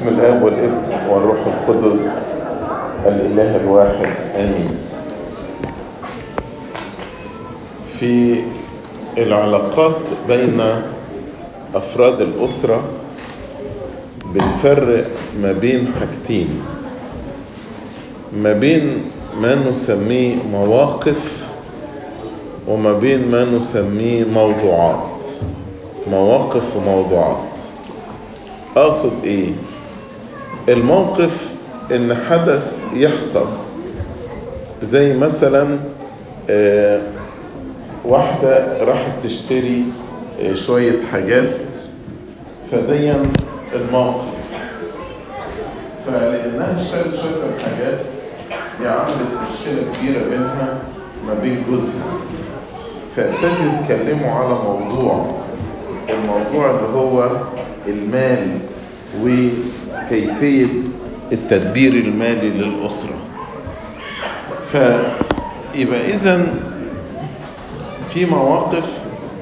باسم الآب والابن والروح القدس الإله الواحد آمين. في العلاقات بين أفراد الأسرة بنفرق ما بين حاجتين، ما بين ما نسميه مواقف وما بين ما نسميه موضوعات. مواقف وموضوعات. أقصد إيه؟ الموقف إن حدث يحصل، زي مثلا واحدة راحت تشتري شوية حاجات، فديا الموقف، فلأنها اشترت شوية الحاجات دي عملت مشكلة كبيرة بينها ما بين جوزها، فابتدوا يتكلموا على الموضوع اللي هو المال وكيفية التدبير المالي للأسرة. فيبقى إذن في مواقف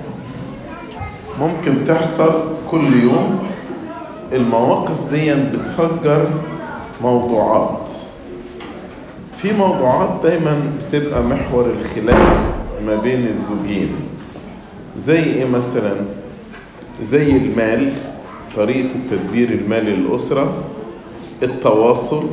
ممكن تحصل كل يوم، المواقف دي بتفجر موضوعات. في موضوعات دايما بتبقى محور الخلاف ما بين الزوجين، زي ايه مثلا؟ زي المال، طريقة التدبير المالي للأسرة، التواصل.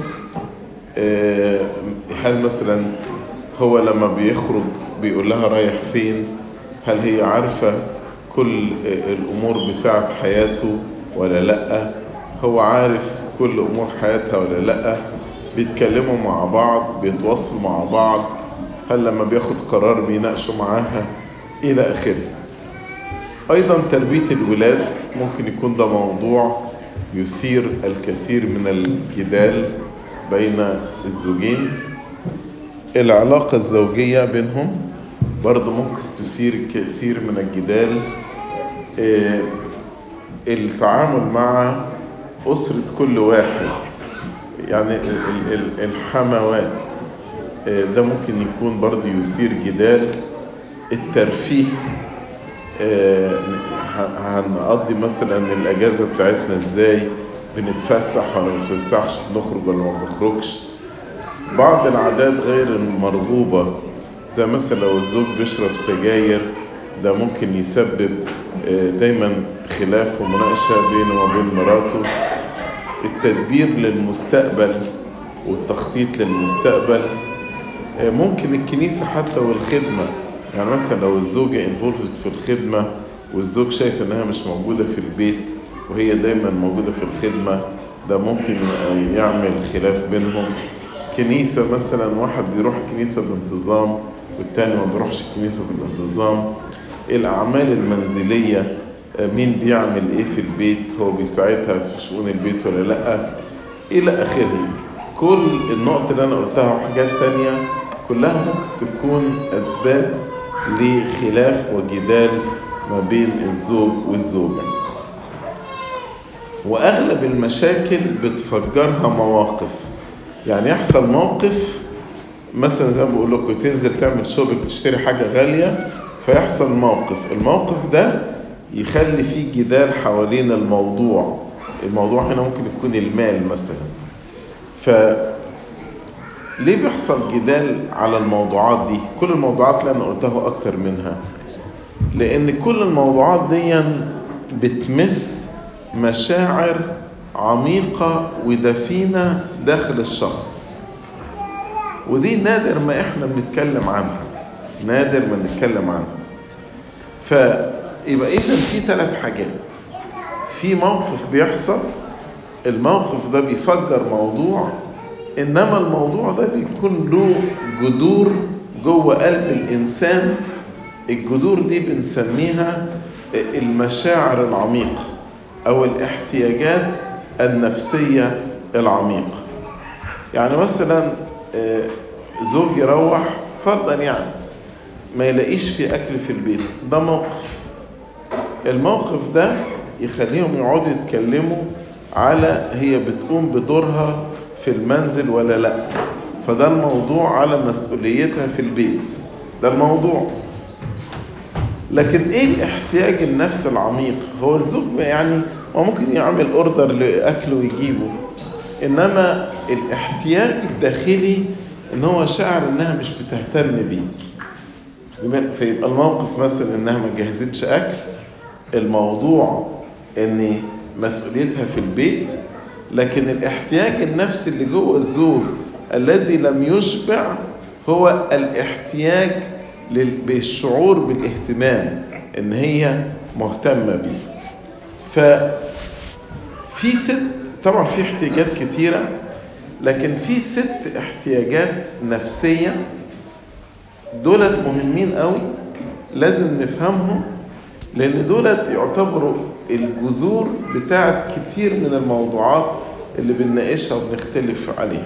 هل مثلا هو لما بيخرج بيقول لها رايح فين؟ هل هي عارفة كل الأمور بتاعت حياته ولا لأ؟ هو عارف كل أمور حياتها ولا لأ؟ بيتكلموا مع بعض، بيتواصلوا مع بعض، هل لما بياخد قرار بيناقشوا معاها إلى آخره. أيضا تربية الولاد ممكن يكون ده موضوع يثير الكثير من الجدال بين الزوجين. العلاقة الزوجية بينهم برضو ممكن تثير الكثير من الجدال. التعامل مع أسرة كل واحد، يعني الحموات، ده ممكن يكون برضو يثير جدال. الترفيه، هنقضي مثلا الأجازة بتاعتنا ازاي، بنتفسح ولا ما بنتفسحش، بنخرج ولا ما بنخرجش. بعض العادات غير المرغوبة، زي مثلا لو الزوج بيشرب سجاير، ده ممكن يسبب دايما خلاف ومناقشة بينه وبين مراته. التدبير للمستقبل والتخطيط للمستقبل، ممكن الكنيسة حتى والخدمة، يعني مثلا لو الزوجة انفولفت في الخدمة والزوج شايف انها مش موجودة في البيت وهي دايما موجودة في الخدمة، ده ممكن يعمل خلاف بينهم. كنيسة مثلا، واحد بيروح كنيسة بانتظام والتاني ما بيروحش كنيسة بانتظام. الأعمال المنزلية، مين بيعمل ايه في البيت، هو بيساعدها في شؤون البيت ولا لأ، إلى آخره. كل النقط اللي أنا قلتها وحاجات تانية كلها ممكن تكون أسباب لخلاف وجدال ما بين الزوج والزوجة. وأغلب المشاكل بتفجرها مواقف، يعني يحصل موقف مثلا زي ما بقول لكم، تنزل تعمل شوبينج تشتري حاجة غالية، فيحصل الموقف ده يخلي فيه جدال حوالين الموضوع هنا ممكن يكون المال مثلا. ليه بيحصل جدال على الموضوعات دي؟ كل الموضوعات اللي أنا قلتها أكتر منها، لأن كل الموضوعات دي بتمس مشاعر عميقة ودفينة داخل الشخص، ودي نادر ما إحنا بنتكلم عنها. فيبقى إذن في 3 حاجات. في موقف بيحصل، الموقف ده بيفجر موضوع، إنما الموضوع ده بيكون له جذور جوه قلب الإنسان. الجذور دي بنسميها المشاعر العميقة أو الاحتياجات النفسية العميقة. يعني مثلا زوج يروح فرضا يعني ما يلاقيش في أكل في البيت، ده موقف. الموقف ده يخليهم يقعدوا يتكلموا على هي بتقوم بدورها في المنزل ولا لا، فده الموضوع على مسؤوليتها في البيت، ده الموضوع. لكن ايه الاحتياج النفسي العميق؟ هو الزوج يعني هو ممكن يعمل اوردر لاكله ويجيبه، انما الاحتياج الداخلي ان هو شاعر انها مش بتهتم بيه. فيبقى الموقف مثلا انها ما جهزتش اكل، الموضوع ان مسؤوليتها في البيت، لكن الاحتياج النفسي اللي جوه الزوج الذي لم يشبع هو الاحتياج بالشعور بالاهتمام، ان هي مهتمة بيه. ففي طبعا في احتياجات كتيرة، لكن في 6 احتياجات نفسية دولت مهمين قوي، لازم نفهمهم، لان دولت يعتبروا الجذور بتاعت كتير من الموضوعات اللي بنناقشها وبنختلف عليها.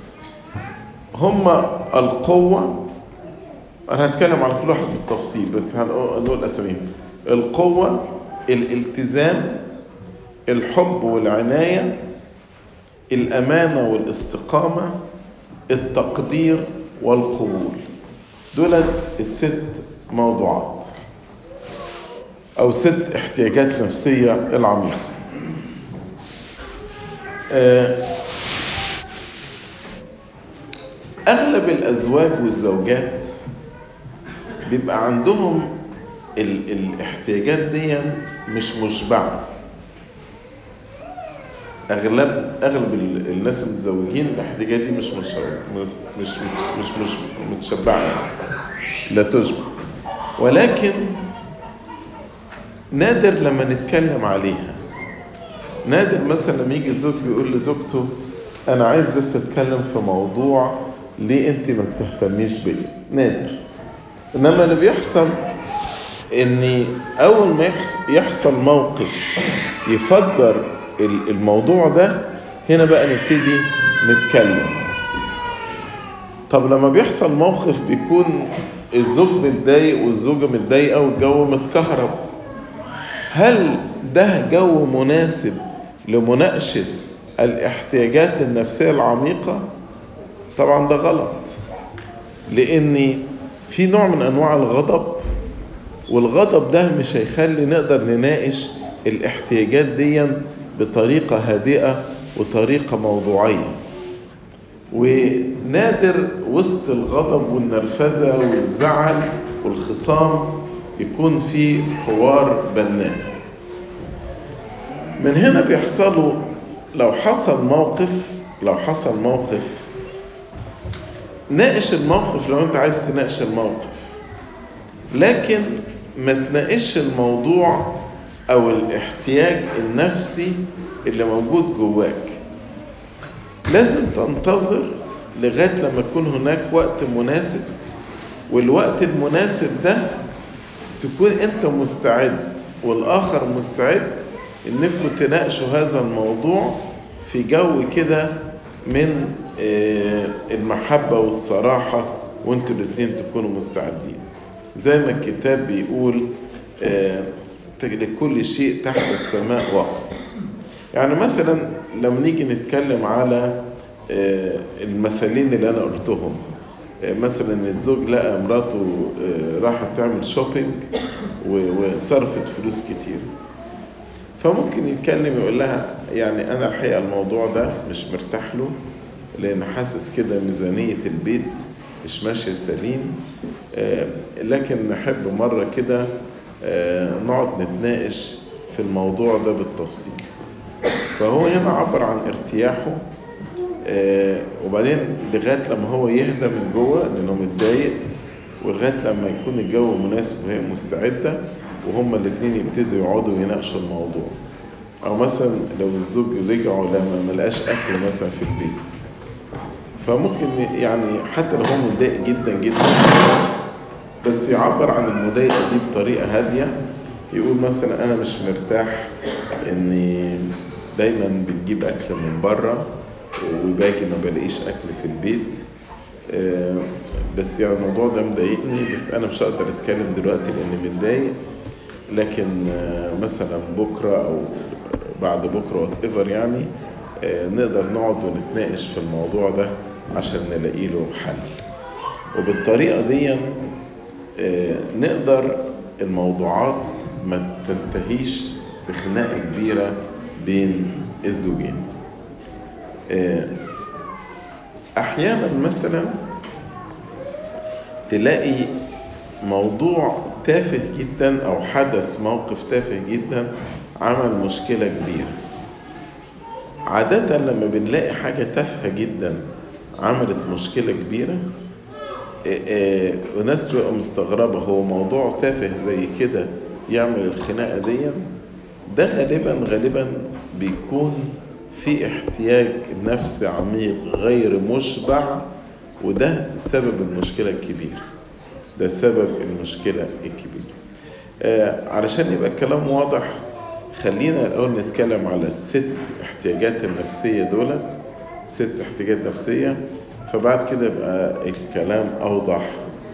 هما القوة، أنا هتكلم على كل واحد بالتفصيل بس هنقول أساميهم. القوة، الالتزام، الحب والعناية، الأمانة والاستقامة، التقدير والقبول. دول ال6 موضوعات أو 6 احتياجات نفسية العميقة. أغلب الأزواج والزوجات بيبقى عندهم الاحتياجات دي مش مشبعة. أغلب الناس المتزوجين الاحتياجات دي مش متشبعة يعني، لا تشبع. ولكن نادر لما نتكلم عليها. نادر مثلا لما يجي الزوج بيقول لزوجته أنا عايز بس أتكلم في موضوع ليه أنت ما بتهتميش بيه، نادر. إنما اللي بيحصل إن أول ما يحصل موقف يفجر الموضوع ده، هنا بقى نبتدي نتكلم. طب لما بيحصل موقف بيكون الزوج متضايق والزوجة متضايقة والجو متكهرب، هل ده جو مناسب لمناقشة الاحتياجات النفسية العميقة؟ طبعا ده غلط، لأن في نوع من أنواع الغضب، والغضب ده مش هيخلي نقدر نناقش الاحتياجات دي بطريقة هادئة وطريقة موضوعية. ونادر وسط الغضب والنرفزة والزعل والخصام يكون في حوار بناء. من هنا بيحصلوا لو حصل موقف ناقش الموقف لو انت عايز تناقش الموقف، لكن ما تناقش الموضوع او الاحتياج النفسي اللي موجود جواك. لازم تنتظر لغاية لما يكون هناك وقت مناسب، والوقت المناسب ده تكون انت مستعد والآخر مستعد انكم تناقشوا هذا الموضوع في جو كده من المحبة والصراحة، وانتوا الاثنين تكونوا مستعدين. زي ما الكتاب بيقول لكل شيء تحت السماء وقت. يعني مثلا لما نيجي نتكلم على المثالين اللي انا قلتهم، مثلا الزوج لقى مراته راحت تعمل شوبينج وصرفت فلوس كتير، فممكن يتكلم يقول لها يعني انا الحقيقة الموضوع ده مش مرتاح له، لان حاسس كده ميزانية البيت مش ماشية سليم، لكن نحب مرة كده نقعد نتناقش في الموضوع ده بالتفصيل. فهو هنا عبر عن ارتياحه، وبعدين لغاية لما هو يهدى من جوه لأنه متضايق، ولغاية لما يكون الجو مناسب وهي مستعدة، وهما الاثنين يبتدوا يقعدوا يناقشوا الموضوع. أو مثلا لو الزوج رجعوا لما ملقاش أكل مثلا في البيت، فممكن يعني حتى لو هو متضايق جدا جدا بس يعبر عن المضايقة دي بطريقة هادية، يقول مثلا أنا مش مرتاح إني دايما بتجيب أكل من بره وباجي ما بلاقيش أكل في البيت، بس يعني الموضوع ده مضايقني، بس أنا مش هقدر أتكلم دلوقتي لأني متضايق، لكن مثلا بكرة أو بعد بكرة whatever يعني نقدر نقعد ونتناقش في الموضوع ده عشان نلاقي له حل. وبالطريقة دي نقدر الموضوعات ما تنتهيش بخناقة كبيرة بين الزوجين. أحيانا مثلا تلاقي موضوع تافه جدا أو حدث موقف تافه جدا عمل مشكلة كبيرة. عادة لما بنلاقي حاجة تافهة جدا عملت مشكلة كبيرة، وناس تبقى مستغربة هو موضوع تافه زي كده يعمل الخناقة دي. ده غالبا بيكون في احتياج نفسي عميق غير مشبع، وده سبب المشكلة الكبيرة. ده سبب المشكلة الكبيرة. علشان يبقى الكلام واضح، خلينا الأول نتكلم على الست احتياجات النفسية دولت، 6 احتياجات نفسية، فبعد كده يبقى الكلام أوضح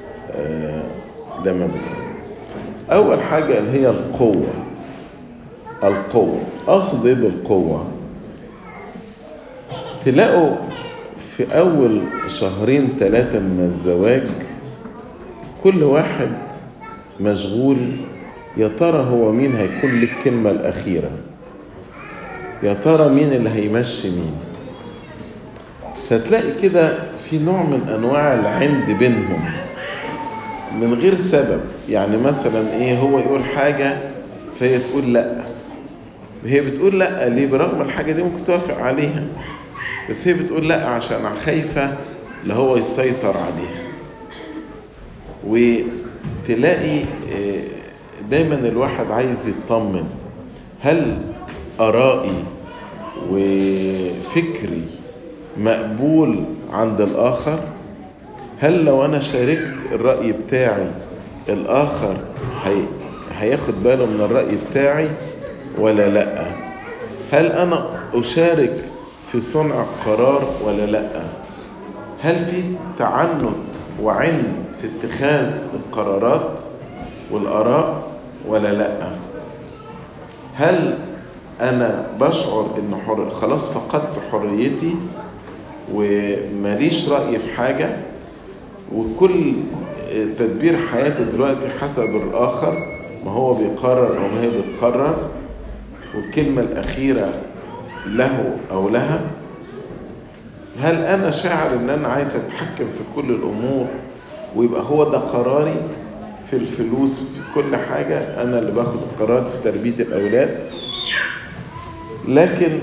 لما بنقول. أول حاجة اللي هي القوة. أقصد إيه بالقوة؟ تلاقوا في أول 2-3 من الزواج كل واحد مشغول، يا ترى هو مين هيكون لك الكلمة الأخيرة، يا ترى مين اللي هيمشي مين. فتلاقي كده في نوع من أنواع العند بينهم من غير سبب. يعني مثلا هو يقول حاجة فهي تقول لأ. هي بتقول لأ ليه؟ برغم الحاجة دي ممكن توافق عليها، بس هي بتقول لأ عشان خايفة اللي هو يسيطر عليها. وتلاقي دايما الواحد عايز يطمن، هل آرائي وفكري مقبول عند الآخر؟ هل لو أنا شاركت الرأي بتاعي الآخر هياخد باله من الرأي بتاعي ولا لأ؟ هل أنا أشارك في صنع قرار ولا لأ؟ هل في تعنت وعند في اتخاذ القرارات والآراء ولا لأ؟ هل أنا بشعر إن خلاص فقدت حريتي وماليش رأي في حاجة، وكل تدبير حياتي دلوقتي حسب الآخر، ما هو بيقرر أو ما هي بتقرر، والكلمة الأخيرة له أو لها؟ هل أنا شاعر إن أنا عايز أتحكم في كل الأمور ويبقى هو ده قراري في الفلوس، في كل حاجة أنا اللي باخد القرار في تربية الأولاد؟ لكن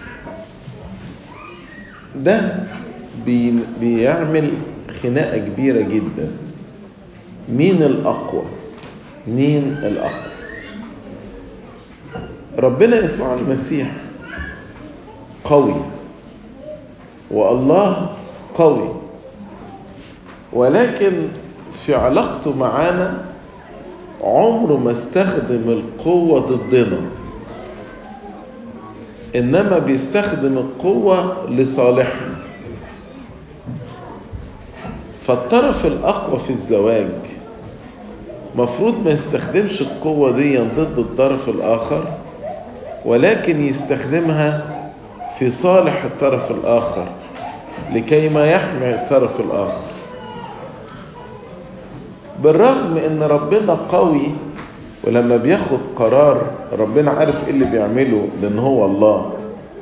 ده بيعمل خناقة كبيرة جدا. مين الأقوى؟ مين الأقوى؟ ربنا يسوع المسيح قوي، والله قوي، ولكن في علاقته معانا عمره ما استخدم القوة ضدنا، إنما بيستخدم القوة لصالحنا. فالطرف الأقوى في الزواج مفروض ما يستخدمش القوة دي ضد الطرف الآخر، ولكن يستخدمها في صالح الطرف الآخر لكي ما يحمي الطرف الآخر. بالرغم ان ربنا قوي، ولما بياخد قرار ربنا عارف ايه اللي بيعمله لان هو الله،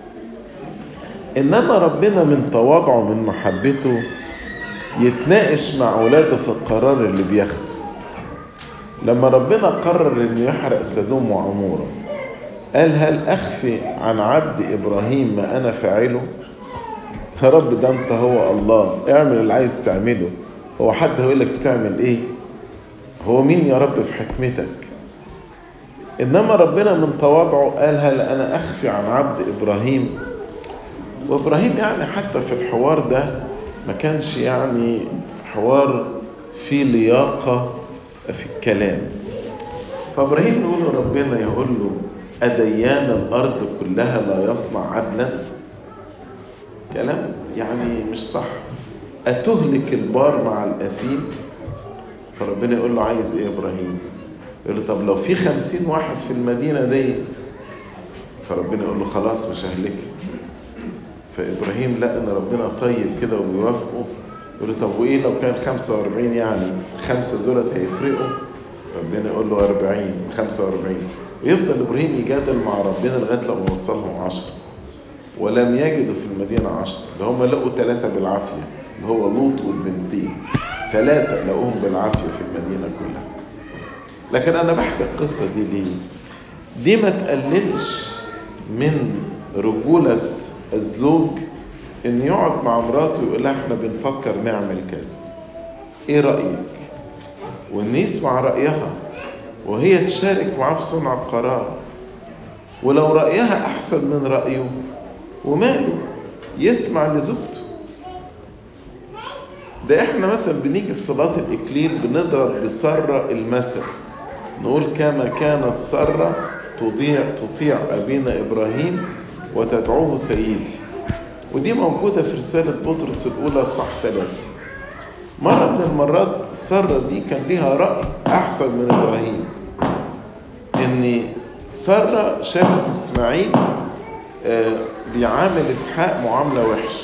انما ربنا من تواضعه من محبته يتناقش مع اولاده في القرار اللي بياخده. لما ربنا قرر انه يحرق سدوم وعمورة، قال هل اخفي عن عبد ابراهيم ما انا فاعله؟ يا رب ده انت هو الله، اعمل اللي عايز تعمله. هو حد هيقول لك بتعمل ايه؟ هو مين يا رب في حكمتك؟ انما ربنا من تواضعه قال هل انا اخفي عن عبد ابراهيم؟ وابراهيم يعني حتى في الحوار ده ما كانش يعني حوار فيه لياقة في الكلام. فابراهيم يقول له ربنا، يقول له أديان الأرض كلها لا يصنع عدلا؟ كلام يعني مش صح. أتهلك البار مع الأثيم؟ فربنا يقول له عايز إيه يا إبراهيم؟ يقول له طب لو في 50 واحد في المدينة دي؟ فربنا يقول له خلاص مش ههلك. فإبراهيم لقى إن ربنا طيب كده وبيوافقه، يقول له طب وإيه لو كان 45؟ يعني 5 دولت هيفرقوا؟ ربنا يقول له 40 45، ويفضل إبراهيم يجادل مع ربنا لغاية لما وصلهم 10. ولم يجدوا في المدينة 10، ده هم لقوا 3 بالعافية، اللي هو لوط والبنتين. 3 لقوهم بالعافية في المدينة كلها. لكن أنا بحكي القصة دي ليه؟ دي ما تقللش من رجولة الزوج إن يقعد مع مراته ويقول لها إحنا بنفكر نعمل كذا، إيه رأيك؟ وإن يسمع رأيها وهي تشارك معاه في صنع القرار. ولو رأيها أحسن من رأيه وماله، يسمع لزوجته. ده إحنا مثلا بنيجي في صلاة الإكليل بنضرب بسارة المثل، نقول كما كانت سارة تطيع أبينا إبراهيم وتدعوه سيدي. ودي موجودة في رسالة بطرس الأولى صح 3. مرة من المرات سارة دي كان ليها رأي أحسن من إبراهيم، إن سارة شافت إسماعيل بيعامل إسحاق معاملة وحشة،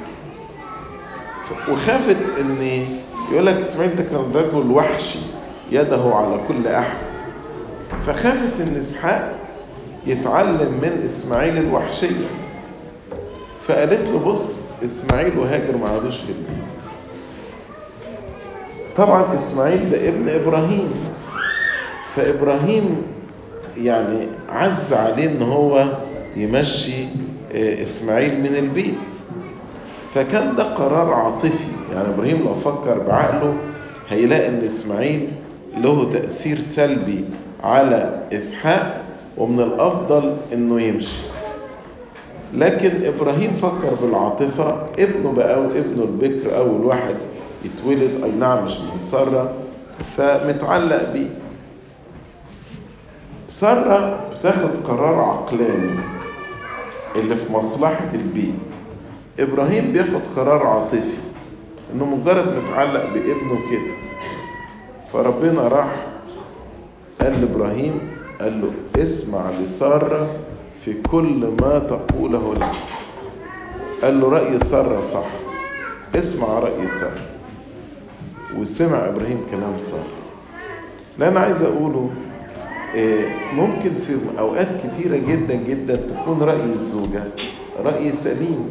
وخافت إن يقول لك إسماعيل ده كان رجل وحشي يده على كل أحد، فخافت إن إسحاق يتعلم من إسماعيل الوحشية. فقالت له بص، إسماعيل وهاجر ما عادوش في البيت. طبعا إسماعيل ده ابن إبراهيم، فإبراهيم يعني عز عليه إن هو يمشي إسماعيل من البيت. فكان ده قرار عاطفي، يعني إبراهيم لو فكر بعقله هيلاقي إن إسماعيل له تأثير سلبي على إسحاق، ومن الأفضل إنه يمشي. لكن إبراهيم فكر بالعاطفة، ابنه بقى وابنه البكر أول واحد يتولد، أي نعم مش من سارة، فمتعلق بيه. سارة بتاخد قرار عقلاني اللي في مصلحة البيت، إبراهيم بياخد قرار عاطفي إنه مجرد متعلق بابنه كده. فربنا راح قال لإبراهيم، قال له اسمع لسارة في كل ما تقوله لك. قال له رأي سارة صح، اسمع رأي سارة. وسمع إبراهيم كلام سارة. اللي أنا عايز أقوله ممكن في أوقات كتيرة جدا جدا تكون رأي الزوجة رأي سليم،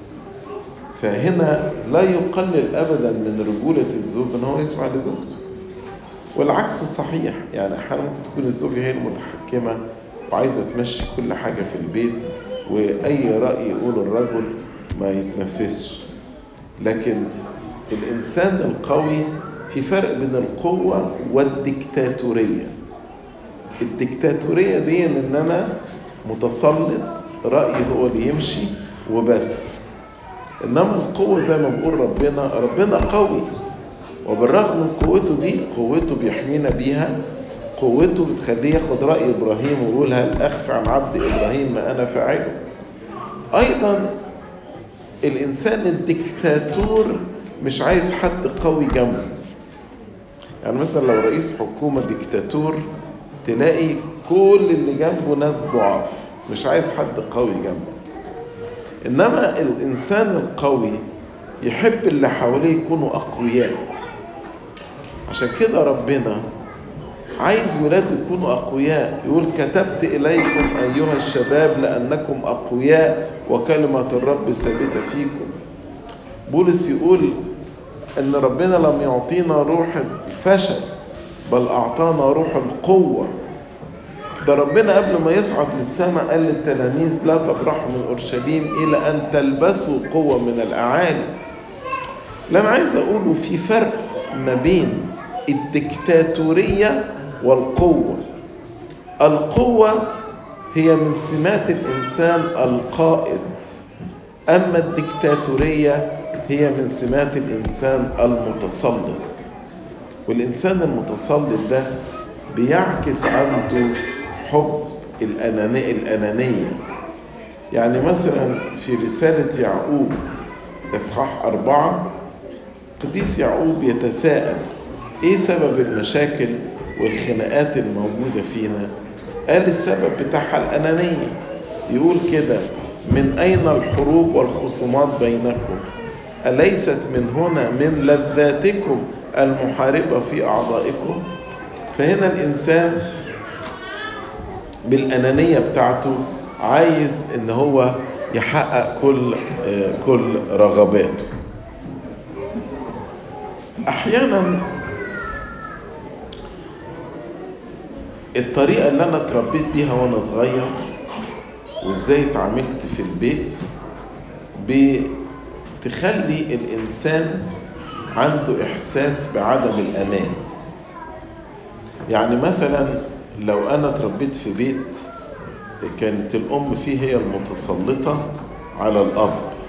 فهنا لا يقلل أبدا من رجولة الزوج إن هو يسمع لزوجته، والعكس صحيح. يعني أحيانا ممكن تكون الزوجة هي المتحكمة وعايزة تمشي كل حاجة في البيت، وأي رأي يقوله الرجل ما يتنفذش. لكن الإنسان القوي، في فرق بين القوة والديكتاتورية. الديكتاتورية دي إن أنا متسلط، رأيي هو اللي يمشي وبس. إنما القوة زي ما بقول ربنا قوي، وبالرغم من قوته دي، قوته بيحمينا بيها، قوته بتخليه ياخد رأي إبراهيم ويقول هل أخفى عن عبد إبراهيم ما أنا فاعله. أيضا الإنسان الديكتاتور مش عايز حد قوي جنبه. يعني مثلا لو رئيس حكومة ديكتاتور تلاقي كل اللي جنبه ناس ضعاف، مش عايز حد قوي جنبه. إنما الإنسان القوي يحب اللي حواليه يكونوا أقوياء. عشان كده ربنا عايز ولاده يكونوا أقوياء. يقول كتبت إليكم أيها الشباب لأنكم أقوياء وكلمة الرب ثابتة فيكم. بولس يقول أن ربنا لم يعطينا روح الفشل بل أعطانا روح القوة. ده ربنا قبل ما يصعد للسماء قال للتلاميذ لا تبرحوا من أورشليم إلى أن تلبسوا قوة من الأعالي. اللي أنا عايز أقوله في فرق ما بين الديكتاتورية والقوة. القوة هي من سمات الإنسان القائد، أما الديكتاتورية هي من سمات الإنسان المتسلط. والإنسان المتسلط ده بيعكس عنده حب الأنانية. يعني مثلا في رسالة يعقوب إصحاح 4 قديس يعقوب يتساءل إيه سبب المشاكل والخناقات الموجودة فينا؟ قال السبب بتاعها الأنانية. يقول كده من أين الحروب والخصومات بينكم؟ أليست من هنا من لذاتكم المحاربة في أعضائكم؟ فهنا الإنسان بالأنانية بتاعته عايز إن هو يحقق كل رغباته. أحيانا الطريقة اللي أنا اتربيت بيها وأنا صغير وإزاي اتعاملت في البيت بتخلي الإنسان عنده إحساس بعدم الأمان. يعني مثلا لو أنا اتربيت في بيت كانت الأم فيه هي المتسلطة على الأب،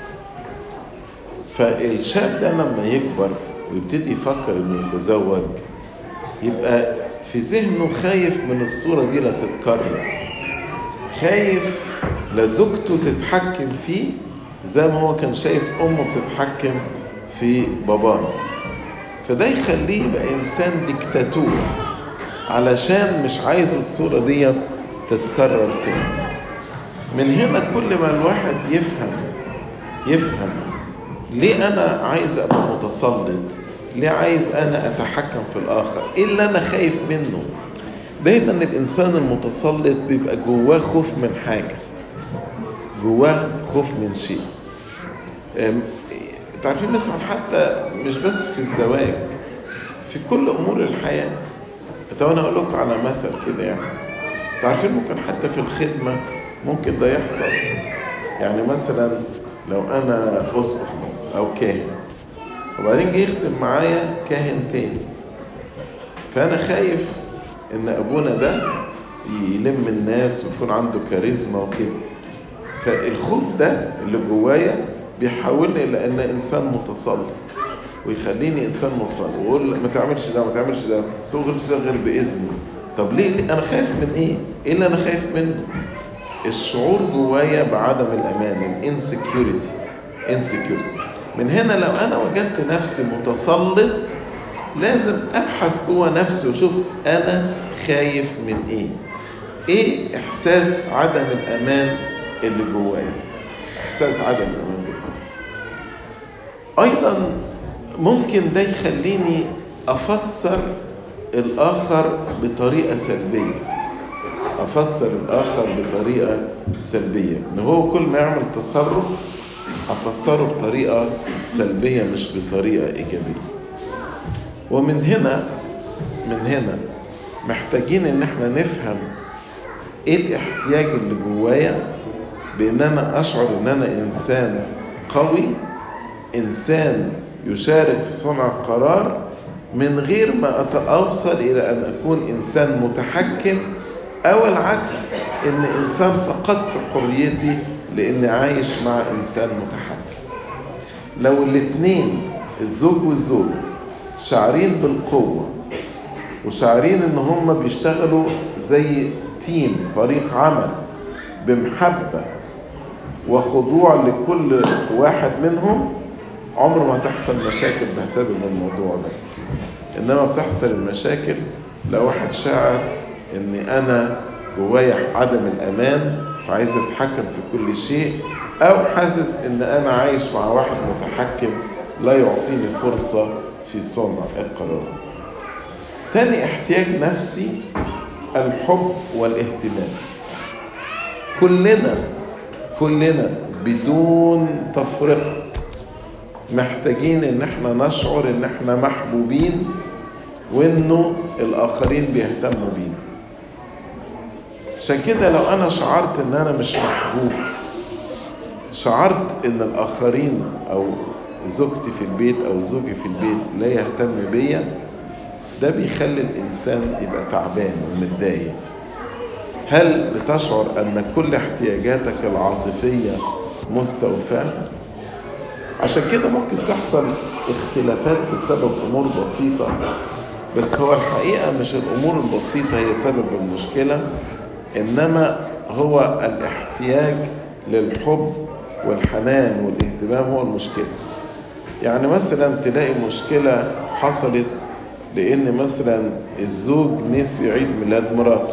فالشاب ده لما يكبر ويبتدي يفكر إنه يتزوج يبقى في ذهنه خايف من الصورة دي لا تتكرر، خايف لا زوجته تتحكم فيه زي ما هو كان شايف أمه بتتحكم في باباه، فده يخليه يبقى إنسان ديكتاتور علشان مش عايز الصورة دي تتكرر تاني. من هنا كل ما الواحد يفهم ليه أنا عايز أبقى متسلط، ليه عايز أنا أتحكم في الآخر، إيه اللي أنا خايف منه. دايما الإنسان المتسلط بيبقى جواه خوف من حاجة، جواه خوف من شيء. تعرفين مثلا حتى مش بس في الزواج، في كل أمور الحياة. طب أنا أقول لكم على مثل كده، يعني تعرفين ممكن حتى في الخدمة ممكن ده يحصل. يعني مثلا لو أنا أسقف مثلا أو كاهن وبعدين جه يخدم معايا كاهن تاني، فأنا خايف إن أبونا ده يلم الناس ويكون عنده كاريزما وكده، فالخوف ده اللي جوايا بيحولني إلى أن إنسان متسلط ويخليني إنسان مصلي ويقول ما تعملش ده ما تعملش ده، تغلش ده غير بإذني. طب ليه أنا خايف من إيه؟ إيه اللي أنا خايف منه؟ الشعور جوايا بعدم الأمان، الانسكيورتي. من هنا لو أنا وجدت نفسي متسلط لازم أبحث جوا نفسي وشوف أنا خايف من إيه؟ إيه إحساس عدم الأمان اللي جوايا؟ إحساس عدم الأمان جوايا. أيضا ممكن ده يخليني أفسر الآخر بطريقة سلبية، إن هو كل ما يعمل تصرف أفسره بطريقة سلبية مش بطريقة إيجابية. ومن هنا محتاجين إن احنا نفهم إيه الاحتياج اللي جوايا، بإن أنا أشعر إن أنا إنسان قوي، إنسان يشارك في صنع القرار من غير ما أوصل إلى أن أكون إنسان متحكم، أو العكس إن إنسان فقدت حريتي لأني عايش مع إنسان متحكم. لو الاتنين الزوج والزوج شعرين بالقوة وشعرين إن هم بيشتغلوا زي تيم، فريق عمل بمحبة وخضوع لكل واحد منهم، عمر ما تحصل مشاكل بسبب الموضوع ده. إنما بتحصل المشاكل لو واحد شاعر إن أنا جوايا عدم الأمان فعايز أتحكم في كل شيء، أو حاسس إن أنا عايش مع واحد متحكم لا يعطيني فرصة في صنع القرار. تاني احتياج نفسي الحب والاهتمام. كلنا بدون تفرقة محتاجين ان احنا نشعر ان احنا محبوبين وانه الاخرين بيهتموا بينا. عشان كده لو انا شعرت ان انا مش محبوب، شعرت ان الاخرين او زوجتي في البيت او زوجي في البيت لا يهتم بيا، ده بيخلي الانسان يبقى تعبان ومتضايق. هل بتشعر ان كل احتياجاتك العاطفية مستوفاة؟ عشان كده ممكن تحصل اختلافات بسبب امور بسيطة، بس هو الحقيقة مش الامور البسيطة هي سبب المشكلة، انما هو الاحتياج للحب والحنان والاهتمام هو المشكلة. يعني مثلا تلاقي مشكلة حصلت لان مثلا الزوج نسي عيد ميلاد مراته.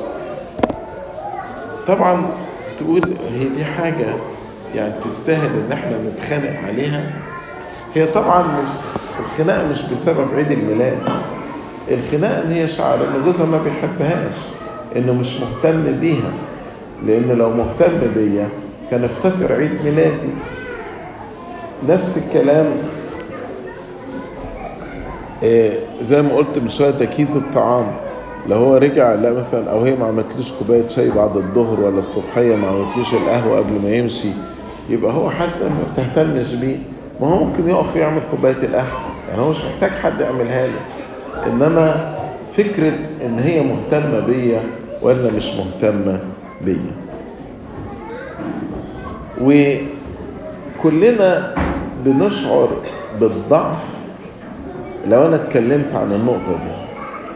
طبعا تقول هي دي حاجة يعني تستاهل ان احنا نتخانق عليها؟ هي طبعا مش الخناقة مش بسبب عيد الميلاد، الخناقة ان هي شعر ان جوزها ما بيحبهاش، انه مش مهتم بيها، لان لو مهتم بيا كان افتكر عيد ميلادي. نفس الكلام زي ما قلت من شوية تجهيز الطعام. لو هو رجع لا مثلا، او هي ما عملتلوش كوباية شاي بعد الظهر، ولا الصبحية ما عملتلوش القهوة قبل ما يمشي، يبقى هو حاسس انه ما بتهتمش بيه. ما هو ممكن يقف يعمل كوباية القهوة، يعني هو مش محتاج حد يعملها له. انما فكرة ان هي مهتمة بيا ولا مش مهتمة بيا. وكلنا بنشعر بالضعف لو انا اتكلمت عن النقطة دي.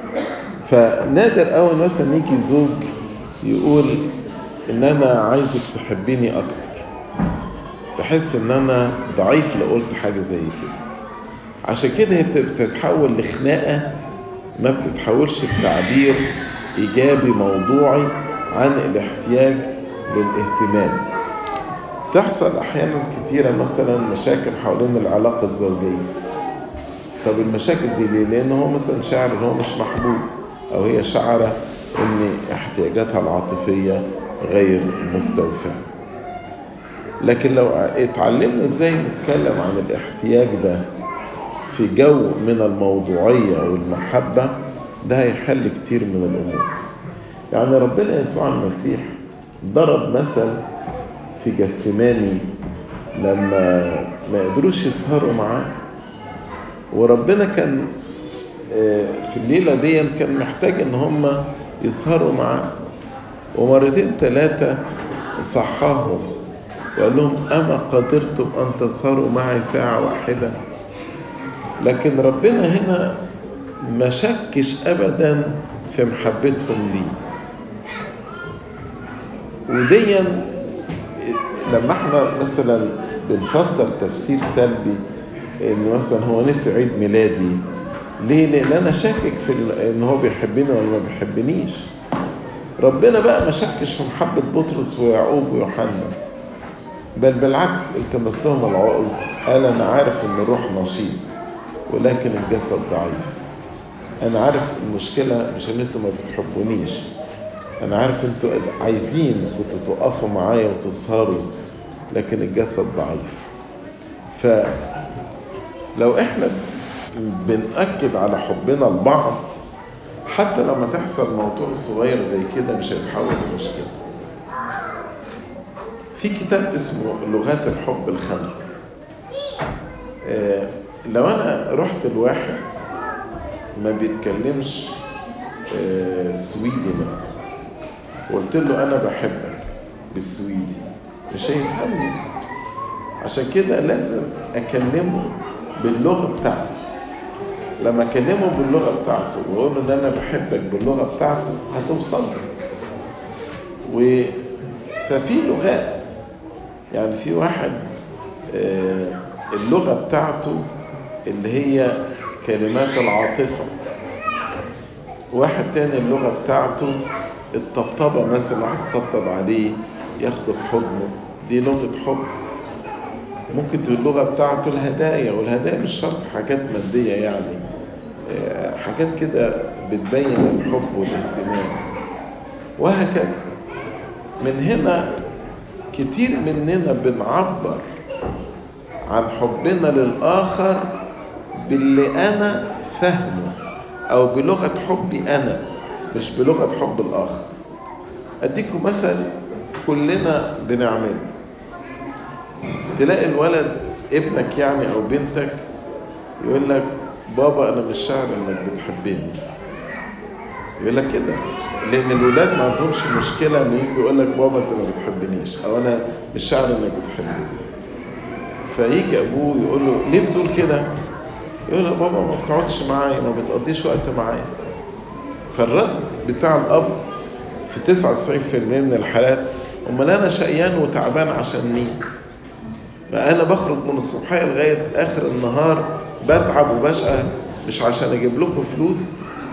فنادر اول مثلا يجي زوج يقول ان انا عايزك تحبيني اكتر، بحس ان انا ضعيف لو قلت حاجة زي كده. عشان كده هي بتتحول لخناقة، ما بتتحولش لتعبير ايجابي موضوعي عن الاحتياج للاهتمام. تحصل احيانا كتيرة مثلا مشاكل حوالين العلاقة الزوجية. طب المشاكل دي ليه؟ لان هو مثلا شاعر ان هو مش محبوب، او هي شعرة ان احتياجاتها العاطفية غير مستوفاة. لكن لو اتعلمنا ازاي نتكلم عن الاحتياج ده في جو من الموضوعية والمحبة، ده هيحل كتير من الامور. يعني ربنا يسوع المسيح ضرب مثل في جثماني لما ما قدروش يسهروا معاه، وربنا كان في الليلة دي كان محتاج ان هم يسهروا معاه، ومرتين 3 صحاهم وقال لهم أما قدرتم أن تسهروا معي ساعة واحدة؟ لكن ربنا هنا ما شكش أبدا في محبتهم ليه. وديا لما احنا مثلا بنفسر تفسير سلبي ان مثلا هو نسي عيد ميلادي، ليه؟ لان انا شاكك في ان هو بيحبني ولا ما بيحبنيش. ربنا بقى ما شكش في محبة بطرس ويعقوب ويوحنا، بل بالعكس التمس لهم العائز، قال انا عارف ان الروح نشيط ولكن الجسد ضعيف. انا عارف المشكلة مش ان انتوا ما بتحبونيش، انا عارف انتوا عايزين كنتوا تقفوا معايا وتسهروا، لكن الجسد ضعيف. فلو احنا بنأكد على حبنا لبعض، حتى لما تحصل موضوع صغير زي كده مش هيتحول لمشكلة. في كتاب اسمه لغات الحب الخمسة. لو انا رحت لواحد ما بيتكلمش سويدي مثلا، وقلت له انا بحبك بالسويدي، مش هيفهمني. عشان كده لازم اكلمه باللغة بتاعته. لما اكلمه باللغة بتاعته واقول له ان انا بحبك باللغة بتاعته هتوصل له. ففي لغات، يعني في واحد اللغة بتاعته اللي هي كلمات العاطفة، واحد تاني اللغة بتاعته الطبطبة مثلا، واحد يطبطب عليه ياخده في حضنه، دي لغة حب. ممكن تكون اللغة بتاعته الهدايا، والهدايا مش شرط حاجات مادية، يعني حاجات كده بتبين الحب والاهتمام، وهكذا. من هنا كتير مننا بنعبر عن حبنا للآخر باللي أنا فهمه، أو بلغة حبي أنا، مش بلغة حب الآخر. أديكم مثل كلنا بنعمله. تلاقي الولد ابنك يعني أو بنتك يقول لك بابا أنا مش شاعر إنك بتحبني. يقول لك كده لأن الولاد ما عندهمش مشكلة إن يجي يقول لك بابا أنت ما بتحبنيش، أو أنا مش شاعر إنك بتحبني. فيجي أبوه يقول له ليه بتقول كده؟ يقول له بابا ما بتقعدش معايا، ما بتقضيش وقت معايا. فالرد بتاع الأب في 99% من الحالات أمال أنا شقيان وتعبان عشان مين؟ ما أنا بخرج من الصبحية لغاية آخر النهار بتعب وبشقى مش عشان أجيب لكم فلوس.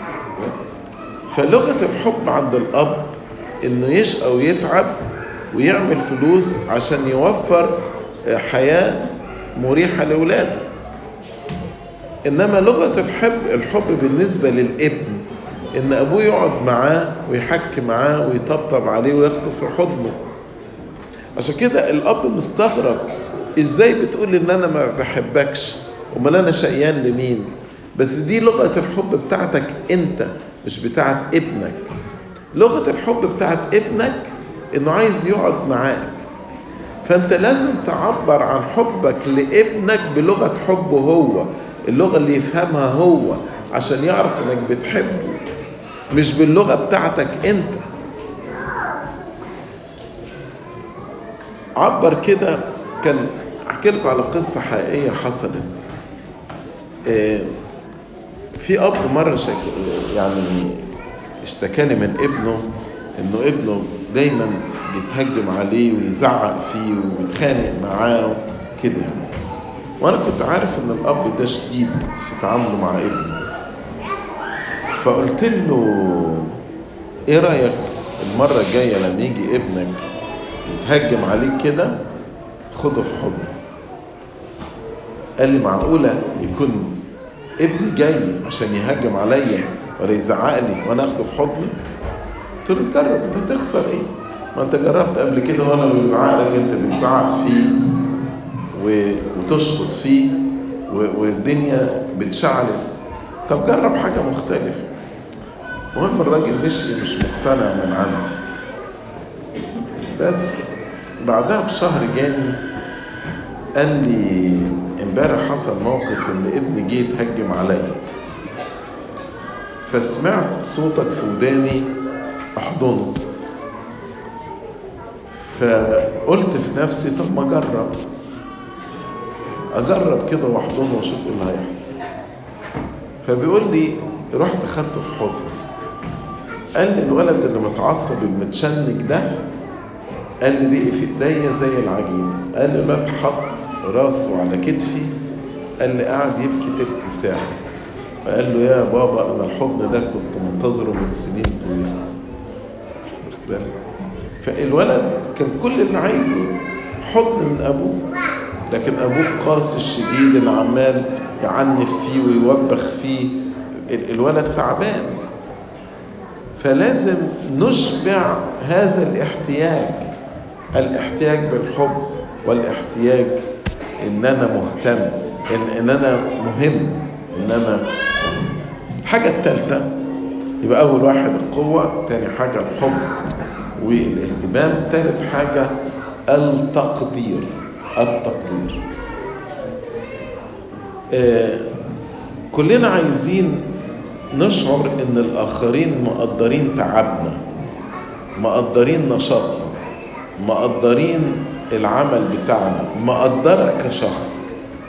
فلغة الحب عند الأب إنه يشقى ويتعب ويعمل فلوس عشان يوفر حياة مريحة لأولاده. إنما لغة الحب بالنسبة للابن إن أبوه يقعد معاه ويحكي معاه ويطبطب عليه وياخده في حضنه. عشان كده الأب مستغرب، إزاي بتقول إن أنا ما بحبكش؟ أمال أنا شقيان لمين؟ بس دي لغة الحب بتاعتك أنت، مش بتاعت ابنك. لغة الحب بتاعت ابنك إنه عايز يقعد معاك، فأنت لازم تعبر عن حبك لابنك بلغة حبه هو، اللغة اللي يفهمها هو، عشان يعرف إنك بتحبه، مش باللغة بتاعتك أنت. عبر كده. كان أحكي لكم على قصة حقيقية حصلت. في أب مرة يعني اشتكاني من ابنه، إنه ابنه دايما بيتهجم عليه ويزعق فيه ويتخانق معاه كده يعني. وأنا كنت عارف إن الأب ده شديد في تعامله مع ابنه، فقلت له إيه رأيك المرة الجاية لما يجي ابنك يتهجم عليك كده خده في حضنه؟ قال لي معقولة يكون ابني جاي عشان يهجم عليا ولا يزعق لي وانا اخده في حضني؟ قلت له جرب، انت هتخسر ايه؟ ما انت جربت قبل كده، وانا اللي بيزعق لك انت بتزعق فيه وتشخط فيه والدنيا بتشعلل. طب جرب حاجة مختلفة. المهم الراجل مش مقتنع من عندي. بس بعدها بشهر جاني قال لي امبارح حصل موقف ان ابني جه يتهجم عليا، فسمعت صوتك في وداني احضنه، فقلت في نفسي طب ما اجرب كده واحضنه واشوف ايه اللي هيحصل. فبيقول لي رحت خدته في حضني. قال لي الولد اللي متعصب المتشنج ده، قال لي بقي في ايديا زي العجين. قال لي الولد حط راسه على كتفي، قال لي قاعد يبكي تلت ساعة. فقال له يا بابا أنا الحضن ده كنت منتظره من سنين طويلة. واخد بالك؟ فالولد كان كل اللي عايزه حضن من أبوه، لكن أبوه قاسي الشديد اللي عمال يعنف فيه ويوبخ فيه، الولد تعبان. فلازم نشبع هذا الاحتياج بالحب، والاحتياج ان انا مهتم، ان انا مهم، ان انا. الحاجة الثالثة يبقى اول واحد القوة، تاني حاجة الحب والاهتمام، ثالث حاجة التقدير. كلنا عايزين نشعر ان الاخرين مقدرين تعبنا، مقدرين نشاطنا، مقدرين العمل بتاعنا، مقدرك كشخص.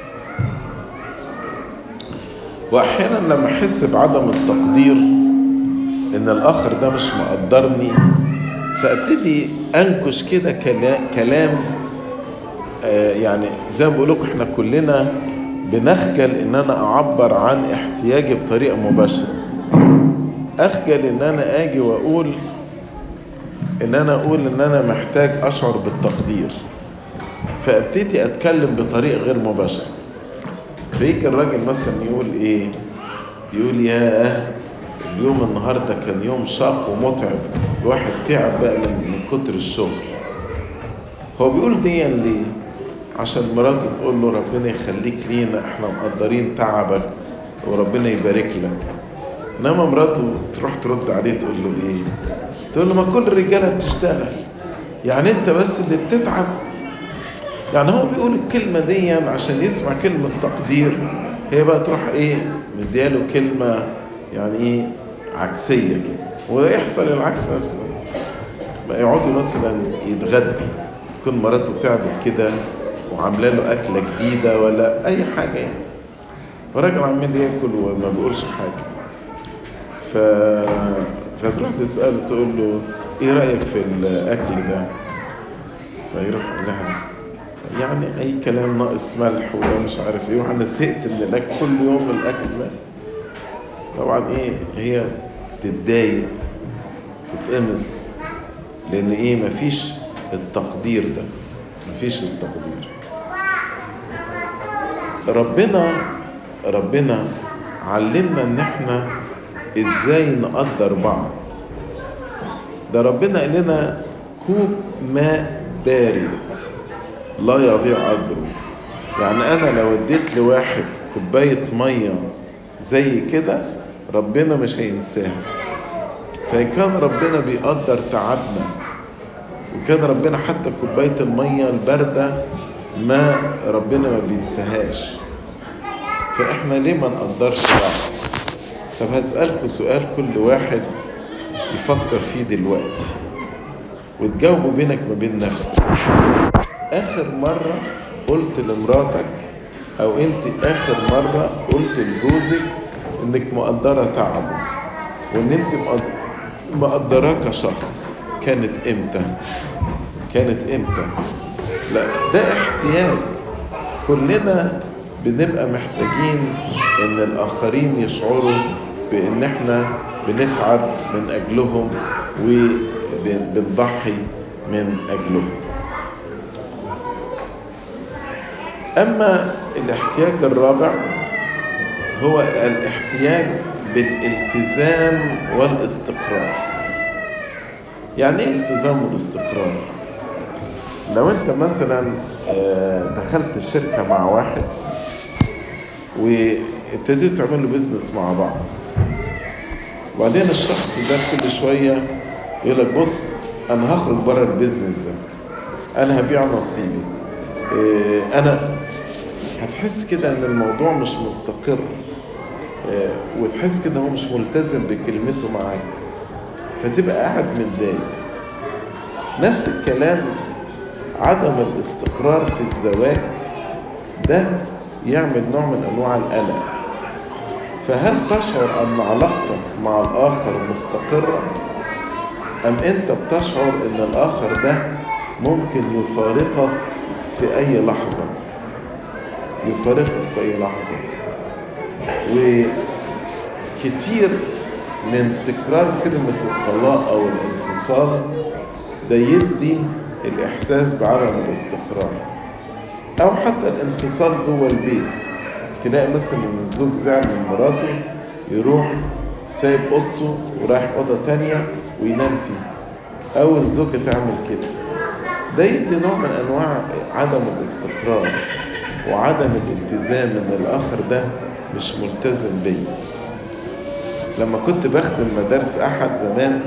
واحيانا لما احس بعدم التقدير، ان الاخر ده مش مقدرني، فابتدي انكش كده كلام يعني زي ما بقول لكم احنا كلنا بنخجل ان انا اعبر عن احتياجي بطريقه مباشره. اخجل ان انا اجي واقول ان انا محتاج اشعر بالتقدير، فابتدي اتكلم بطريقه غير مباشره. فيجي الراجل مثلا يقول ايه، يقول يا اليوم النهارده كان يوم شاق ومتعب، الواحد تعب بقى من كتر الشغل. هو بيقول دي ليه؟ عشان مراته تقول له ربنا يخليك لينا، احنا مقدرين تعبك وربنا يبارك لك. انما مراته تروح ترد عليه تقول له ايه؟ تقول له ما كل الرجاله بتشتغل، يعني انت بس اللي بتتعب. يعني هو بيقول الكلمه دي عشان يسمع كلمه تقدير، هي بقى تروح ايه مدياله كلمه يعني ايه عكسيه كده، ويحصل العكس. مثلا ما يقعدوا مثلا يتغدوا، تكون مراته تعبت كده وعامله له اكله جديده ولا اي حاجه يعني، والراجل عمال ياكل وما بيقولش حاجه. فتروح تساله تقول له ايه رايك في الاكل ده؟ فيروح قال لها يعني اي كلام ناقص ملح وده مش عارف ايه، وانا زهقت من الاكل كل يوم الاكل ده. طبعا ايه هي تتضايق تتقمص، لان ايه مفيش التقدير ده، مفيش التقدير. ربنا علمنا ان احنا ازاي نقدر بعض. ده ربنا قال لنا كوب ماء بارد لا يضيع أجره. يعني أنا لو اديت لواحد كوباية مية زي كده ربنا مش هينساها. فإن كان ربنا بيقدر تعبنا، وكان ربنا حتى كوباية المية الباردة ما ربنا ما بينساهاش، فإحنا ليه ما نقدرش بعض؟ طب هسألكوا سؤال كل واحد يفكر فيه دلوقتي وتجاوبوا بينك ما بين نفسك. آخر مرة قلت لمراتك أو أنت آخر مرة قلت لجوزك إنك مقدرة تعبه وإن أنت مقدراه كشخص كانت إمتى؟ لا، ده احتياج. كلنا بنبقى محتاجين إن الآخرين يشعروا بإن إحنا بنتعب من أجلهم وبنضحي من أجلهم. أما الاحتياج الرابع هو الاحتياج بالالتزام والاستقرار. يعني ايه الالتزام والاستقرار؟ لو انت مثلا دخلت الشركة مع واحد وابتديت تعملوا بيزنس مع بعض، وبعدين الشخص ده كل شوية يقول لك بص انا هخرج بره البيزنس ده، انا هبيع نصيبي، انا هتحس كده ان الموضوع مش مستقر، وتحس كده هو مش ملتزم بكلمته معاك، فتبقى قاعد متضايق. نفس الكلام عدم الاستقرار في الزواج ده يعمل نوع من انواع القلق. فهل تشعر ان علاقتك مع الاخر مستقرة، ام انت بتشعر ان الاخر ده ممكن يفارقك في اي لحظة؟ وكتير من تكرار كلمة الطلاق او الانفصال ده يدي الاحساس بعدم الاستقرار. او حتى الانفصال جوه البيت، تلاقي مثلا ان الزوج زعل من مراته يروح سايب اوضته ورايح اوضه تانية وينام فيها، او الزوجة تعمل كده. ده يدي نوع من انواع عدم الاستقرار وعدم الالتزام، ان الاخر ده مش ملتزم بي. لما كنت بخدم مدارس احد زمان،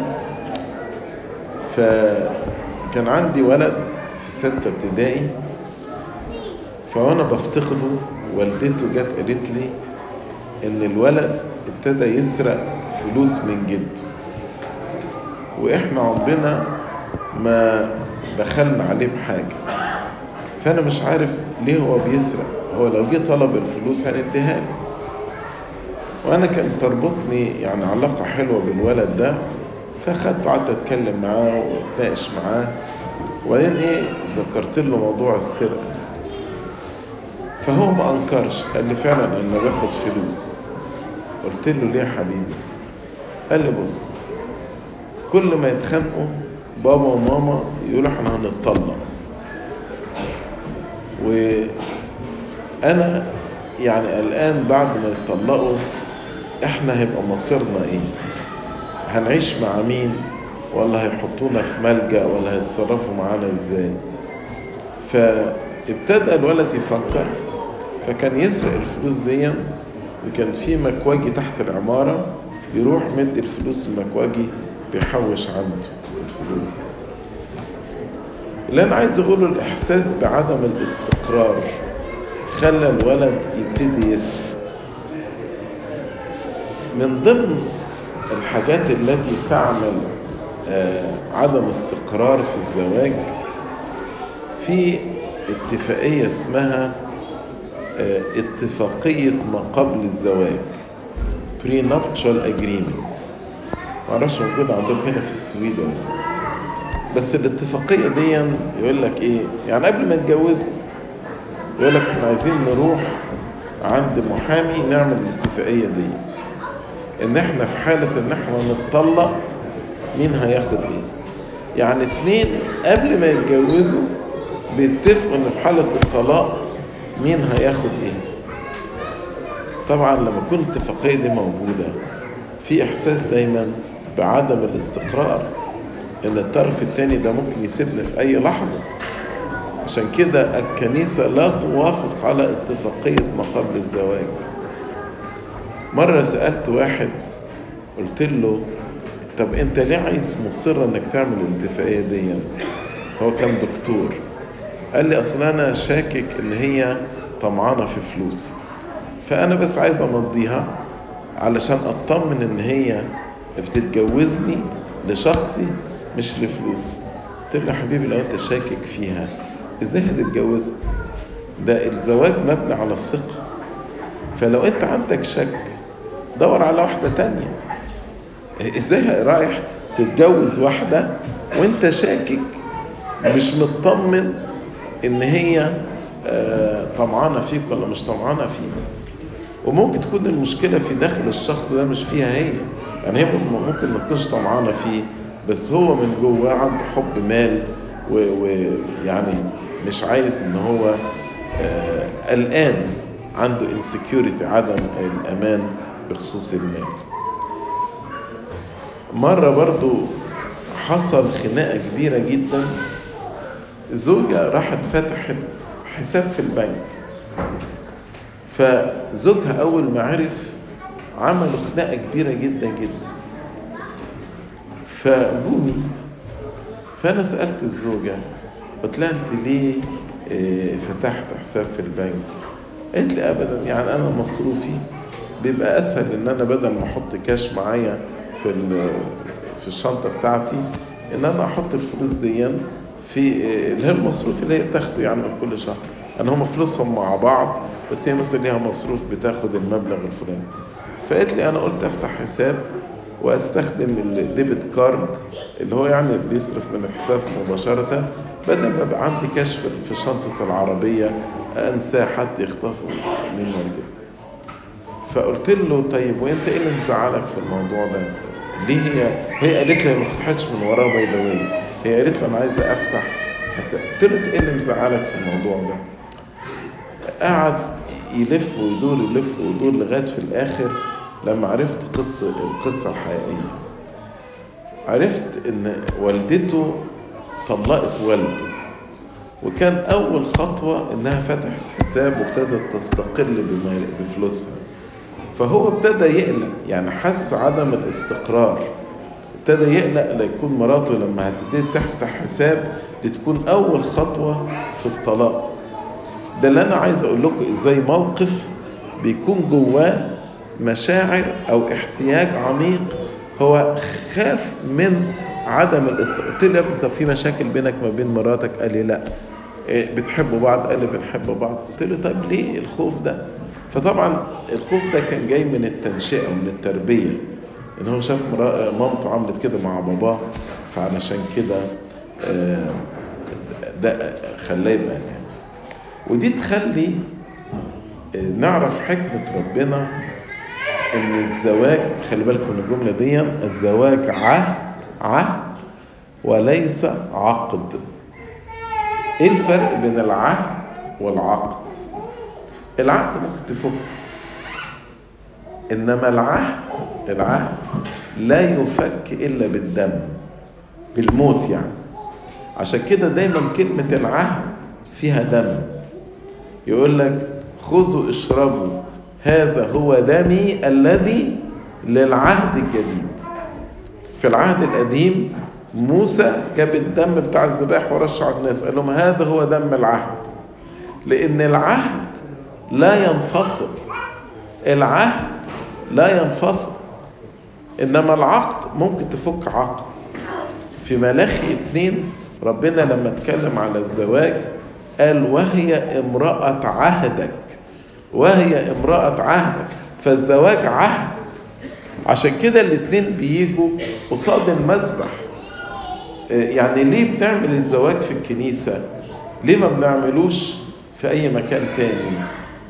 فكان عندي ولد في 6 ابتدائي، فوانا بفتقده والدته جت قالت لي ان الولد ابتدى يسرق فلوس من جده، واحنا عمرنا ما دخلنا عليه بحاجة، فانا مش عارف ليه هو بيسرق. هو لو جه طلب الفلوس هنديها له. وانا كان تربطني يعني علاقة حلوة بالولد ده، فاخدته قعدت اتكلم معاه واتناقش معاه، وبعدين ذكرت له موضوع السرقة، فهو ما انكرش، قال لي فعلا انا باخد فلوس. قلت له ليه يا حبيبي؟ قال لي بص، كل ما يتخانقوا بابا وماما يقولوا احنا هنتطلق، وانا يعني قلقان بعد ما يتطلقوا احنا هيبقى مصيرنا ايه؟ هنعيش مع مين؟ ولا هيحطونا في ملجأ؟ ولا هيتصرفوا معانا ازاي؟ فابتدأ الولد يفكر، فكان يسرق الفلوس دي، وكان في مكواجي تحت العمارة يروح مد الفلوس المكواجي بيحوش عنده الفلوس دي. اللي انا عايز اقوله الاحساس بعدم الاستقرار خلى الولد يبتدي يسرق. من ضمن الحاجات التي تعمل عدم استقرار في الزواج، في اتفاقية اسمها اتفاقية ما قبل الزواج، prenuptial agreement. معرفش موجود عندكم هنا في السويد ولا، بس الاتفاقية دي يقول لك ايه؟ يعني قبل ما نتجوزوا يقول لك احنا عايزين نروح عند محامي نعمل الاتفاقية دي، ان احنا في حالة ان احنا نتطلق مين هياخد ايه. يعني 2 قبل ما يتجوزوا بيتفقوا ان في حالة الطلاق مين هياخد ايه. طبعا لما تكون الاتفاقية دي موجودة في إحساس دايما بعدم الاستقرار، إن الطرف التاني ده ممكن يسيبني في أي لحظة. عشان كده الكنيسة لا توافق على اتفاقية ما قبل الزواج. مرة سألت واحد قلت له طب أنت ليه عايز مصر إنك تعمل الاتفاقية دي؟ هو كان دكتور. قال لي أصل أنا شاكك إن هي طمعانة في فلوسي، فأنا بس عايز أمضيها علشان أطمن إن هي بتتجوزني لشخصي مش لفلوسي. قلت له يا حبيبي لو أنت شاكك فيها إزاي هتتجوزها؟ ده الزواج مبني على الثقة، فلو أنت عندك شك دور على واحدة تانية. إزاي رايح تتجوز واحدة وأنت شاكك مش مطمن إن هي طمعانة فيك ولا مش طمعانة فيك؟ وممكن تكون المشكلة في داخل الشخص ده مش فيها هي، يعني هي ممكن ما تكونش طمعانة فيه، بس هو من جواه عنده حب مال ويعني مش عايز ان هو قلقان، عنده insecurity، عدم الأمان بخصوص المال. مرة برضو حصل خناقة كبيرة جدا، زوجة راحت فتحت حساب في البنك، فزوجها أول ما عرف عملوا خناقة كبيرة جدا جدا، فجوني. فأنا سألت الزوجة قلت لها أنت ليه فتحت حساب في البنك؟ قالت لي أبدا، يعني أنا مصروفي بيبقى أسهل إن أنا بدل ما أحط كاش معايا في الشنطة بتاعتي، إن أنا أحط الفلوس دي في اللي هي المصروف اللي هي بتاخده يعني من كل شهر. أنا هم فلوسهم مع بعض، بس هي مثلا ليها مصروف بتاخد المبلغ الفلاني. فقالت لي أنا قلت أفتح حساب واستخدم الديبت كارد اللي هو يعني بيصرف من الحساب مباشرة، بدل ما يبقى عندي كاش في شنطة العربية انساه حد يخطفه مني كده. فقلت له طيب وانت ايه اللي مزعلك في الموضوع ده؟ ليه هي قالت لي ما فتحتش من وراه باي، هي قالت لي انا عايزه افتح حساب. قلت له ايه اللي مزعلك في الموضوع ده؟ قعد يلف ويدور يلف ويدور لغايه في الاخر لما عرفت القصة الحقيقية. عرفت ان والدته طلقت والده، وكان اول خطوة انها فتحت حساب وابتدت تستقل بفلوسها. فهو ابتدى يقلق، يعني حس عدم الاستقرار، ابتدى يقلق ليكون مراته لما هتبتدي تفتح حساب دي تكون اول خطوة في الطلاق. ده اللي انا عايز اقول لكم ازاي موقف بيكون جواه مشاعر أو احتياج عميق، هو خاف من عدم الاستقرار. قلت له يا ابني طب في مشاكل بينك ما بين مراتك؟ قال لي لا. بتحبوا بعض؟ قال لي بنحب بعض. قلت له طب ليه الخوف ده؟ فطبعا الخوف ده كان جاي من التنشئة ومن التربية، ان هو شاف مامته عملت كده مع باباه، فعلشان كده ده خلاه يبقى يعني. ودي تخلي نعرف حكمة ربنا ان الزواج، خلي بالكم من الجملة دي، الزواج عهد وليس عقد. ايه الفرق بين العهد والعقد؟ العقد ممكن تفك، انما العهد لا يفك الا بالدم، بالموت يعني. عشان كده دايما كلمة العهد فيها دم. يقول لك خذوا اشربوا هذا هو دمي الذي للعهد الجديد. في العهد القديم موسى جاب الدم بتاع الذبائح ورش على الناس، قال لهم هذا هو دم العهد، لأن العهد لا ينفصل. العهد لا ينفصل، إنما العقد ممكن تفك عقد. في ملاخي 2 ربنا لما اتكلم على الزواج قال وهي امرأة عهدك، وهي امرأة عهدك، فالزواج عهد. عشان كده الاتنين بيجوا قصاد المذبح. يعني ليه بنعمل الزواج في الكنيسة؟ ليه ما بنعملوش في أي مكان تاني؟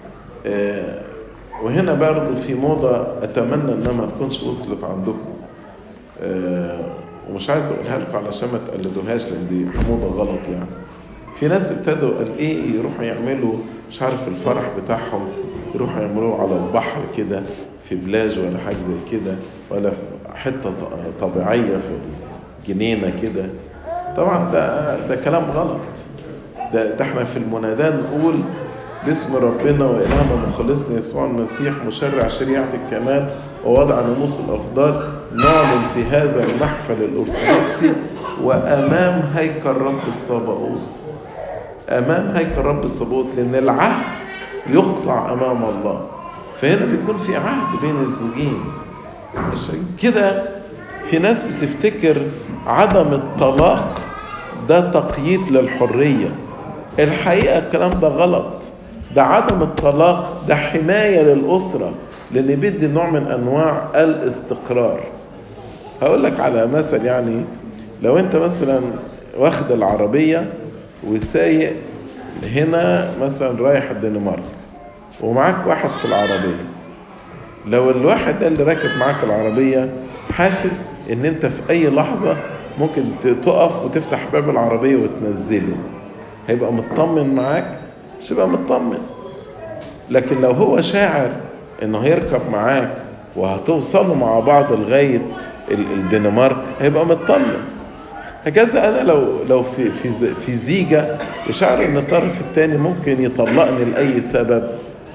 وهنا برضو في موضة أتمنى أنها ما تكونش وصلت عندكم، ومش عايز أقولها لكم علشان ما تقلدوهاش، لأن دي موضة غلط يعني. في ناس ابتدوا قال ايه يروحوا يعملوا مش عارف الفرح بتاعهم يروحوا يعملوه على البحر كده في بلاج ولا حاجة زي كده، ولا في حتة طبيعية في جنينة كده. طبعا ده كلام غلط. ده احنا في المناداة نقول باسم ربنا وإلهنا مخلصنا يسوع المسيح مشرع شريعة الكمال ووضع ناموس الأفضال، نعلن في هذا المحفل الأرثوذكسي وأمام هيكل رب الصباؤوت. أمام هيكل رب الصباؤوت، لأن العهد يقطع أمام الله، فهنا بيكون في عهد بين الزوجين. عشان كده في ناس بتفتكر عدم الطلاق ده تقييد للحرية. الحقيقة الكلام ده غلط. ده عدم الطلاق ده حماية للأسرة، لأن بيدي نوع من أنواع الاستقرار. هقول لك على مثل، يعني لو أنت مثلا واخد العربية وسايق هنا مثلا رايح الدنمارك ومعاك واحد في العربية، لو الواحد ده اللي راكب معاك العربية حاسس ان انت في اي لحظة ممكن تقف وتفتح باب العربية وتنزله، هيبقى مطمن معاك؟ مش هيبقى مطمن. لكن لو هو شاعر انه هيركب معاك وهتوصلوا مع بعض لغاية الدنمارك هيبقى مطمن. هكذا انا لو في زيجة وشعر ان الطرف الثاني ممكن يطلقني لأي سبب،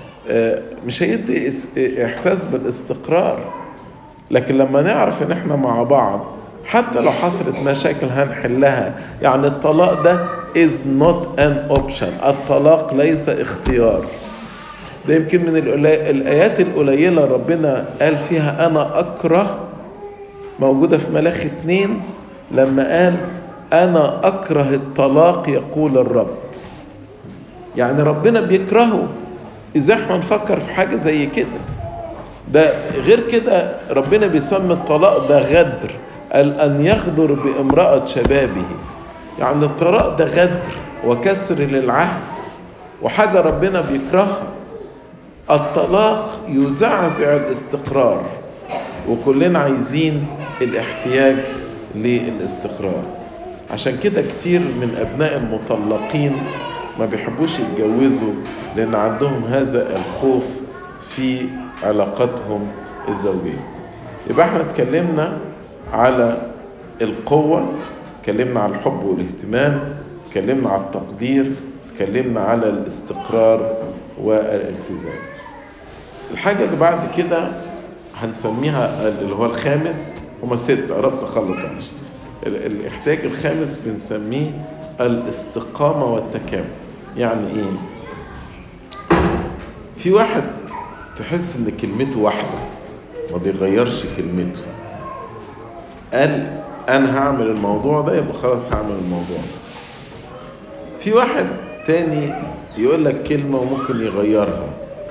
مش هيدي احساس بالاستقرار. لكن لما نعرف ان احنا مع بعض حتى لو حصلت مشاكل هنحلها. يعني الطلاق ده is not an option. الطلاق ليس اختيار. ده يمكن من الآيات القليلة ربنا قال فيها أنا أكره، موجودة في ملاخي 2 لما قال أنا أكره الطلاق يقول الرب. يعني ربنا بيكرهه. إذا احنا نفكر في حاجة زي كده، ده غير كده ربنا بيسمي الطلاق ده غدر، قال أن يغدر بامرأة شبابه. يعني الطلاق ده غدر وكسر للعهد وحاجة ربنا بيكرهها. الطلاق يزعزع الاستقرار، وكلنا عايزين الاحتياج للاستقرار. عشان كده كتير من أبناء المطلقين ما بيحبوش يتجوزوا، لأن عندهم هذا الخوف في علاقتهم الزوجية. يبقى احنا اتكلمنا على القوة، اتكلمنا على الحب والاهتمام، اتكلمنا على التقدير، اتكلمنا على الاستقرار والالتزام. الحاجة اللي بعد كده هنسميها اللي هو الخامس، هما 6 قربت أخلص يعني. الاحتياج الخامس بنسميه الاستقامة والتكامل. يعني ايه؟ في واحد تحس ان كلمته واحدة ما بيغيرش كلمته، قال انا هعمل الموضوع ده يبقى خلاص هعمل الموضوع ده. في واحد تاني يقول لك كلمة وممكن يغيرها.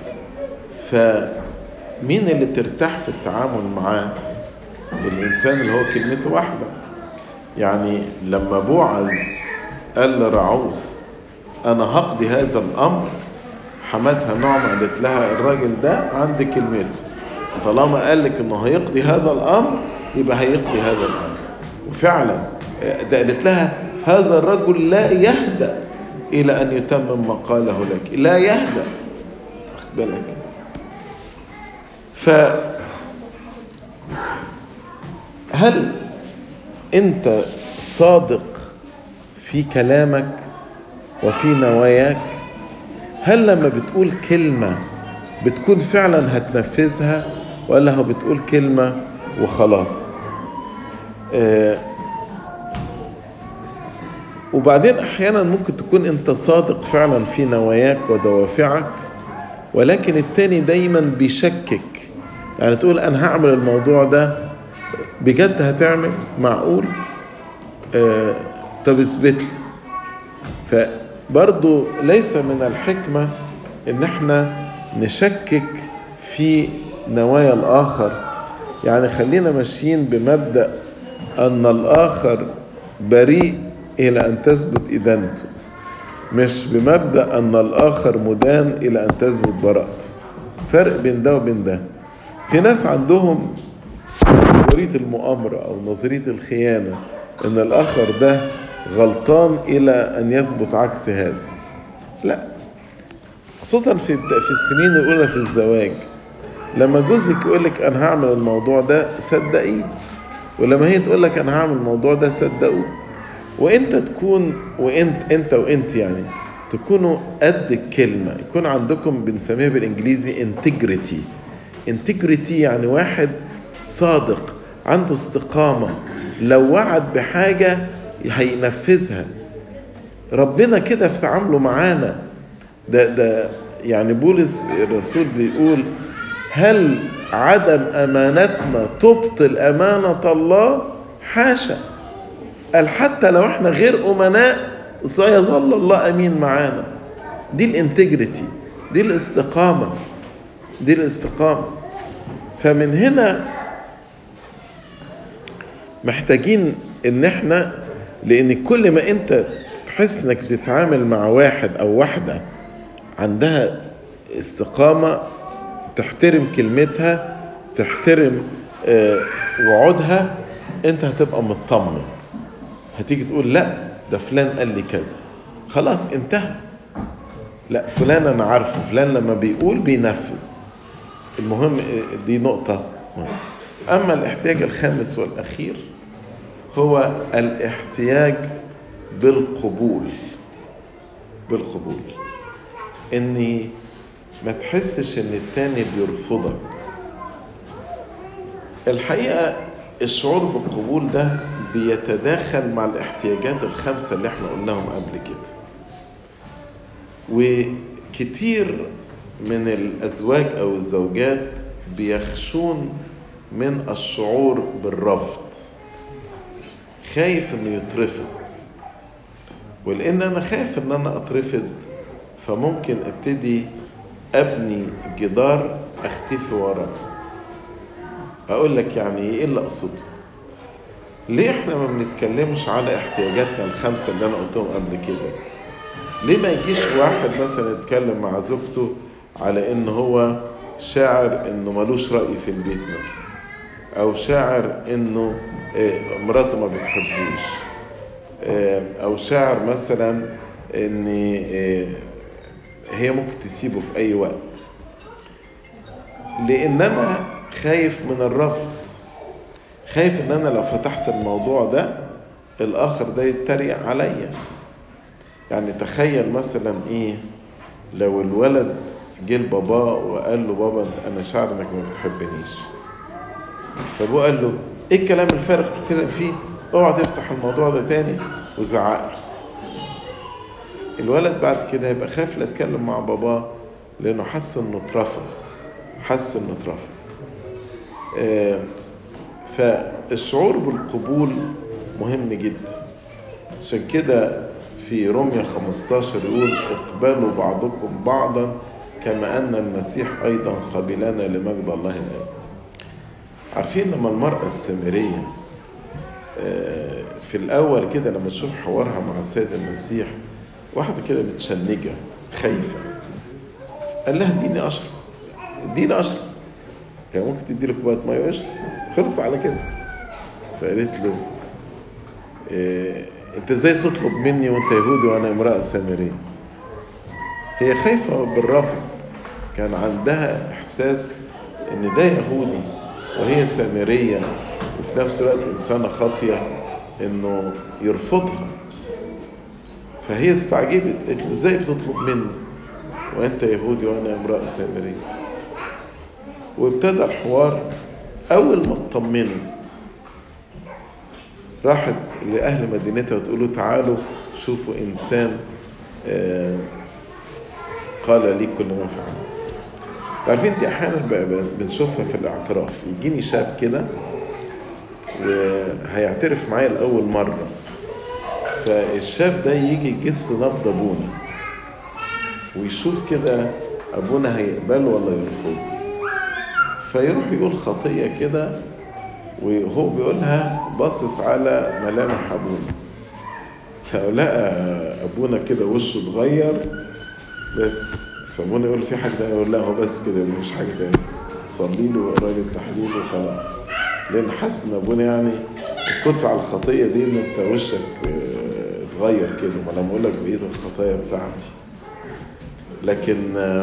فمين اللي ترتاح في التعامل معاه؟ الإنسان اللي هو كلمته واحدة. يعني لما بوعز قال لرعوز أنا هقضي هذا الأمر، حماتها نعمة قالت لها الراجل ده عند كلمته، طالما قال لك إنه هيقضي هذا الأمر يبقى هيقضي هذا الأمر. وفعلا ده قالت لها هذا الرجل لا يهدأ إلى أن يتمم ما قاله لك، لا يهدأ. أخذ بالك. هل أنت صادق في كلامك وفي نواياك؟ هل لما بتقول كلمة بتكون فعلا هتنفذها، ولا هو بتقول كلمة وخلاص؟ وبعدين أحيانا ممكن تكون أنت صادق فعلا في نواياك ودوافعك، ولكن التاني دايما بيشكك. يعني تقول أنا هعمل الموضوع ده، بجد هتعمل؟ معقول؟ طب اثبت لي. فبرضو ليس من الحكمة ان احنا نشكك في نوايا الآخر. يعني خلينا ماشيين بمبدأ أن الآخر بريء إلى أن تثبت إدانته، مش بمبدأ أن الآخر مدان إلى أن تثبت براءته. فرق بين ده وبين ده. في ناس عندهم نظرية المؤامرة أو نظرية الخيانة، إن الآخر ده غلطان إلى أن يثبت عكس هذا. لا، خصوصا في السنين الأولى في الزواج، لما جوزك يقولك أنا هعمل الموضوع ده صدقيه، ولما هي تقولك أنا هعمل الموضوع ده صدقوه. وانت تكون وانت يعني تكونوا قد الكلمة، يكون عندكم بنسميها بالانجليزي integrity يعني واحد صادق عنده استقامة، لو وعد بحاجة هينفذها. ربنا كده في تعامله معانا. ده يعني بولس الرسول بيقول هل عدم أمانتنا تبطل أمانة الله؟ حاشا. قال حتى لو احنا غير أمناء سيظل الله أمين معانا. دي الانتجريتي، دي الاستقامة. فمن هنا محتاجين ان احنا، لان كل ما انت تحس انك بتتعامل مع واحد او واحدة عندها استقامة، تحترم كلمتها، تحترم وعودها، انت هتبقى مطمن. هتيجي تقول لا ده فلان قال لي كذا، خلاص انتهى. لا، فلان انا عارفه، فلان لما بيقول بينفذ. المهم دي نقطة مهمة. اما الاحتياج الخامس والاخير هو الاحتياج بالقبول. اني ما تحسش ان التاني بيرفضك. الحقيقة الشعور بالقبول ده بيتداخل مع الاحتياجات الخمسة اللي احنا قلناهم قبل كده. وكتير من الأزواج أو الزوجات بيخشون من الشعور بالرفض، خايف انه يترفض. ولأن أنا خايف ان أنا أترفض، فممكن أبتدي أبني جدار أختفي وراه. أقول لك يعني إيه اللي أقصده؟ ليه إحنا ما بنتكلمش على احتياجاتنا الخمسة اللي أنا قلتهم قبل كده؟ ليه ما يجيش واحد مثلا يتكلم مع زوجته على إن هو شاعر إنه ملوش رأي في البيت مثلا، أو شاعر إنه مراته ما بتحبوش، أو شاعر مثلا إن هي ممكن تسيبه في أي وقت، لأن أنا خايف من الرفض. خايف إن أنا لو فتحت الموضوع ده الآخر ده يتريق عليا. يعني تخيل مثلا إيه لو الولد جه لباباه وقال له بابا أنا شاعر إنك ما بتحبنيش، فابوه قال له إيه الكلام الفارغ كده فيه، اوعى تفتح الموضوع ده تاني، وزعق له. الولد بعد كده هيبقى خايف لا يتكلم مع باباه، لأنه حس إنه اترفض. فالشعور بالقبول مهم جدا. عشان كده في رمية 15 يقول اقبلوا بعضكم بعضا كما أن المسيح أيضا قبلنا لمجد الله الآب. عارفين لما المرأة السامرية في الأول كده لما تشوف حوارها مع السيد المسيح، واحدة كده متشنجة خايفة، قال لها اديني أشرب. كان ممكن تديله كوباية مية ويشرب، خلص على كده. فقالت له انت ازاي تطلب مني وانت يهودي وانا امرأة سامرية؟ هي خايفة بالرفض، كان عندها احساس ان ده يهودي وهي سامرية وفي نفس الوقت انسانة خاطية، انه يرفضها. فهي استعجبت، قالت له ازاي بتطلب مني وانت يهودي وانا امرأة سامرية؟ وابتدى الحوار. اول ما اطمنت راحت لأهل مدينتها وتقولوا تعالوا شوفوا إنسان قال لي كل ما فعل. تعرفين دي أحيانا بنشوفها في الاعتراف. يجيني شاب كده وهيعترف معايا لأول مرة، فالشاب ده يجي يجس نبض أبونا ويشوف كده أبونا هيقبله ولا يرفضه، فيروح يقول خطية كده وهو بيقولها باصص على ملامح أبونا. لو لقى أبونا كده وشه اتغير بس، فأبونا يقول في حاجة، يقول لا هو بس كده مش حاجة تاني، صلي له وقرأ له التحليل وخلاص. لأن حاسس إن أبونا يعني كنت على الخطية دي إن أنت وشك صغير كده، ما لما اقول لك بقيه الخطايا بتاعتي. لكن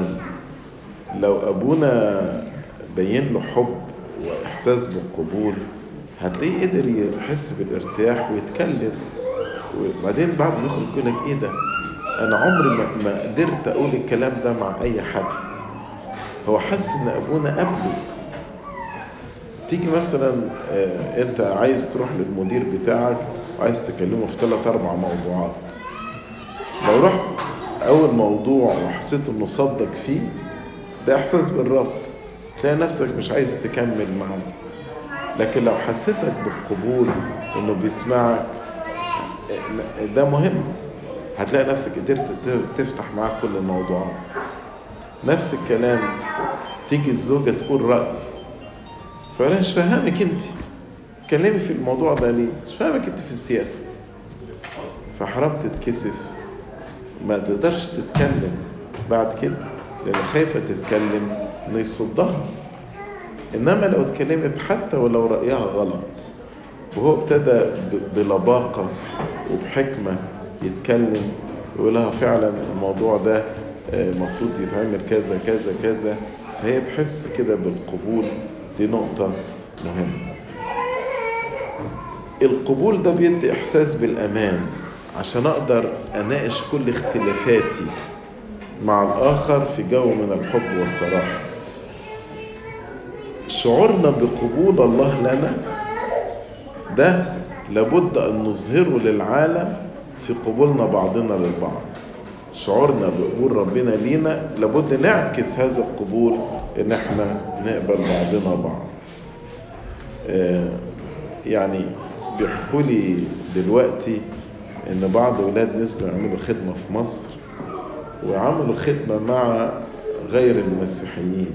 لو ابونا بين له حب واحساس بالقبول، هتلاقيه قدر يحس بالارتياح ويتكلم. وبعدين بعد ما يخرج يقول لك ايه ده، انا عمري ما قدرت اقول الكلام ده مع اي حد. هو حس ان ابونا قبله. تيجي مثلا انت عايز تروح للمدير بتاعك وعايز تكلمه في 3-4 موضوعات، لو رحت اول موضوع وحسيت انه صدق فيه، ده احساس بالرفض، تلاقي نفسك مش عايز تكمل معاه. لكن لو حسيتك بالقبول انه بيسمعك، ده مهم، هتلاقي نفسك قدرت تفتح معاه كل الموضوعات. نفس الكلام، تيجي الزوجة تقول رأي، فأنا مش فاهمك انت تكلمي في الموضوع ده ليه، مش فاهمك انت في السياسة، فحرام تتكسف، ما تقدرش تتكلم بعد كده، لأن خايفة تتكلم انه يصدها. إنما لو اتكلمت حتى ولو رأيها غلط، وهو ابتدى بلباقة وبحكمة يتكلم ويقول لها فعلا الموضوع ده مفروض يتعمل كذا كذا كذا، فهي تحس كده بالقبول. دي نقطة مهمة. القبول ده بيدي إحساس بالأمان، عشان أقدر أناقش كل اختلافاتي مع الآخر في جو من الحب والصراحة. شعورنا بقبول الله لنا ده لابد أن نظهره للعالم في قبولنا بعضنا للبعض. شعورنا بقبول ربنا لينا لابد نعكس هذا القبول، إن احنا نقبل بعضنا بعض. يعني بيحكوا لي دلوقتي إن بعض أولاد نزلوا يعملوا خدمة في مصر، وعملوا خدمة مع غير المسيحيين.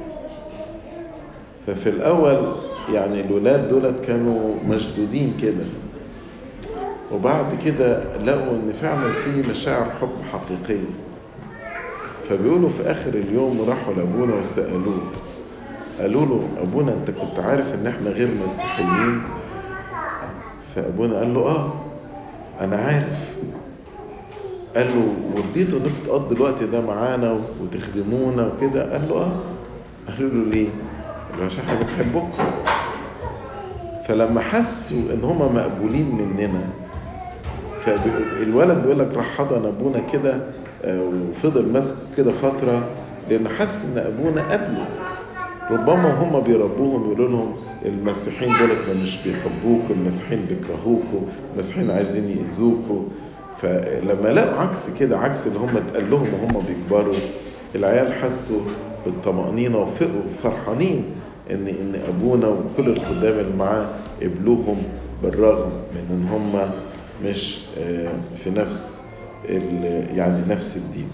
ففي الأول يعني الولاد دولت كانوا مشدودين كده، وبعد كده لقوا ان فعلا في مشاعر حب حقيقية. فبيقولوا في اخر اليوم راحوا لابونا وسألوه، قالوا له ابونا انت كنت عارف ان احنا غير مسيحيين؟ فابونا قال له انا عارف. قال له ورضيتوا انكم تقضوا الوقت ده معانا وتخدمونا وكده؟ قال له قالوا له ليه؟ قال له عشان احنا بنحبكم. فلما حسوا ان هم مقبولين مننا، فالولد بيقول لك راح حضن ابونا كده وفضل ماسكه كده فتره، لان حس ان ابونا قبله. ربما هم بيربوهم يقولوا لهم المسيحيين دولت مش بيحبوكوا، المسيحيين بيكرهوكوا، المسيحيين عايزين يأذوكوا. فلما لقوا عكس كده، عكس اللي هم اتقال لهم وهم بيكبروا، العيال حسوا بالطمأنينة وفقوا فرحانين ان ابونا وكل الخدام اللي معاه قبلوهم، بالرغم من ان هم مش في نفس يعني نفس الدين.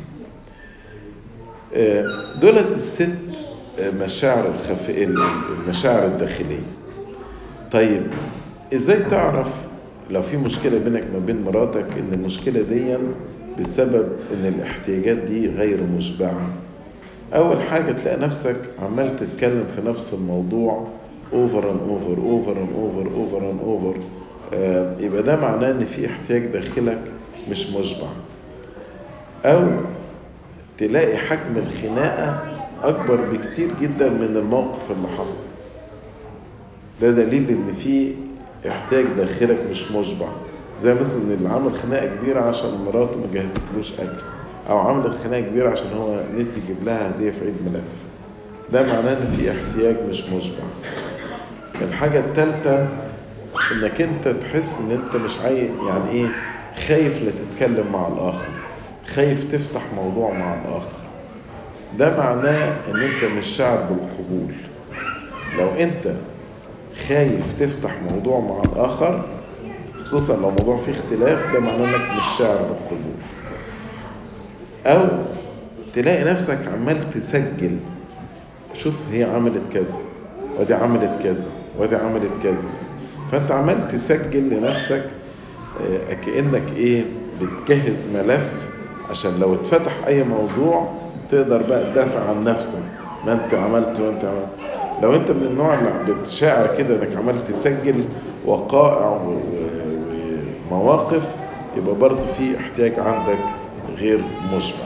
دولت الست مشاعر المشاعر الداخلية. طيب ازاي تعرف لو في مشكلة بينك ما بين مراتك ان المشكلة دي بسبب ان الاحتياجات دي غير مشبعة؟ اول حاجة تلاقي نفسك عمال تتكلم في نفس الموضوع over and over over and over over and over، يبقى ده معناه ان في احتياج داخلك مش مشبع. او تلاقي حجم الخناقة اكبر بكتير جدا من الموقف اللي حصل، ده دليل ان في احتياج داخلك مش مشبع. زي مثلا اللي عمل خناقة كبيرة عشان مراته ما جهزتلوش اكل، او عمل خناقة كبيرة عشان هو نسي يجيب لها هدية في عيد ميلادها، ده معناه ان في احتياج مش مشبع. الحاجة الثالثة انك انت تحس ان انت مش يعني ايه، خايف لا تتكلم مع الاخر، خايف تفتح موضوع مع الاخر، ده معناه ان انت مش شاعر بالقبول. لو انت خايف تفتح موضوع مع الاخر، خصوصا لو موضوع فيه اختلاف، ده معناه انك مش شاعر بالقبول. او تلاقي نفسك عمال تسجل، شوف هي عملت كذا ودي عملت كذا ودي عملت كذا، فانت عمال تسجل لنفسك كأنك بتجهز ملف عشان لو اتفتح اي موضوع تقدر بقى تدافع عن نفسك، ما انت عملت وانت عملت. لو انت من النوع اللي بتشاعر كده انك عمال تسجل وقائع ومواقف، يبقى برضه في احتياج عندك غير مشبع.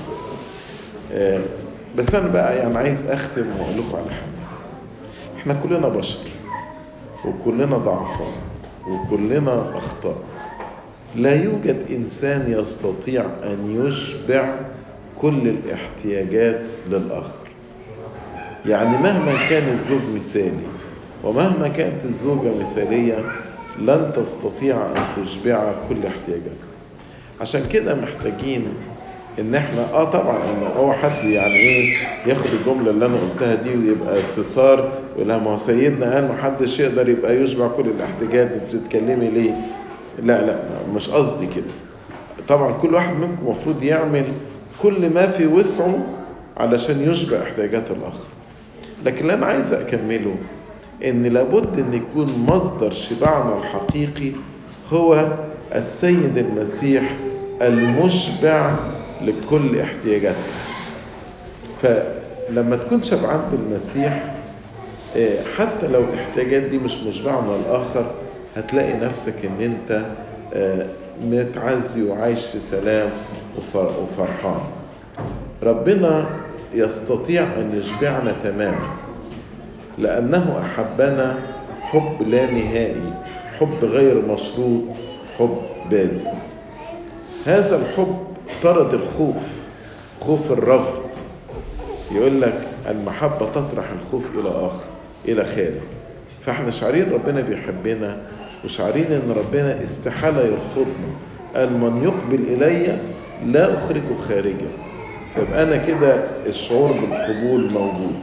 بس انا بقى يعني عايز اختم واقول لكم على حاجه. احنا كلنا بشر وكلنا ضعفات وكلنا اخطاء. لا يوجد انسان يستطيع ان يشبع كل الاحتياجات للاخر. يعني مهما كان الزوج مثالي ومهما كانت الزوجة مثالية لن تستطيع ان تشبع كل احتياجاتك. عشان كده محتاجين ان احنا طبعا ان هو حد يعني ايه ياخد الجمله اللي انا قلتها دي ويبقى ستار ولا ما هو سيدنا قال محدش يقدر يبقى يشبع كل الاحتياجات، بتتكلمي ليه؟ لا مش قصدي كده. طبعا كل واحد منكم المفروض يعمل كل ما في وسعه علشان يشبع احتياجات الاخر. لكن اللي انا عايز اكمله ان لابد ان يكون مصدر شبعنا الحقيقي هو السيد المسيح المشبع لكل احتياجاتنا. فلما تكون شبعان بالمسيح حتى لو الاحتياجات دي مش مشبعة من الآخر هتلاقي نفسك ان انت متعزي وعايش في سلام وفرحان. ربنا يستطيع ان يشبعنا تماما لأنه أحبنا حب لا نهائي، حب غير مشروط، حب باذل. هذا الحب طرد الخوف، خوف الرفض. يقول لك المحبة تطرح الخوف إلى خارج. فاحنا شعرين ربنا بيحبنا وشعرين ان ربنا استحالة يرفضنا. قال من يقبل إلي لا أخرجه خارجا. فيبقى أنا كده الشعور بالقبول موجود.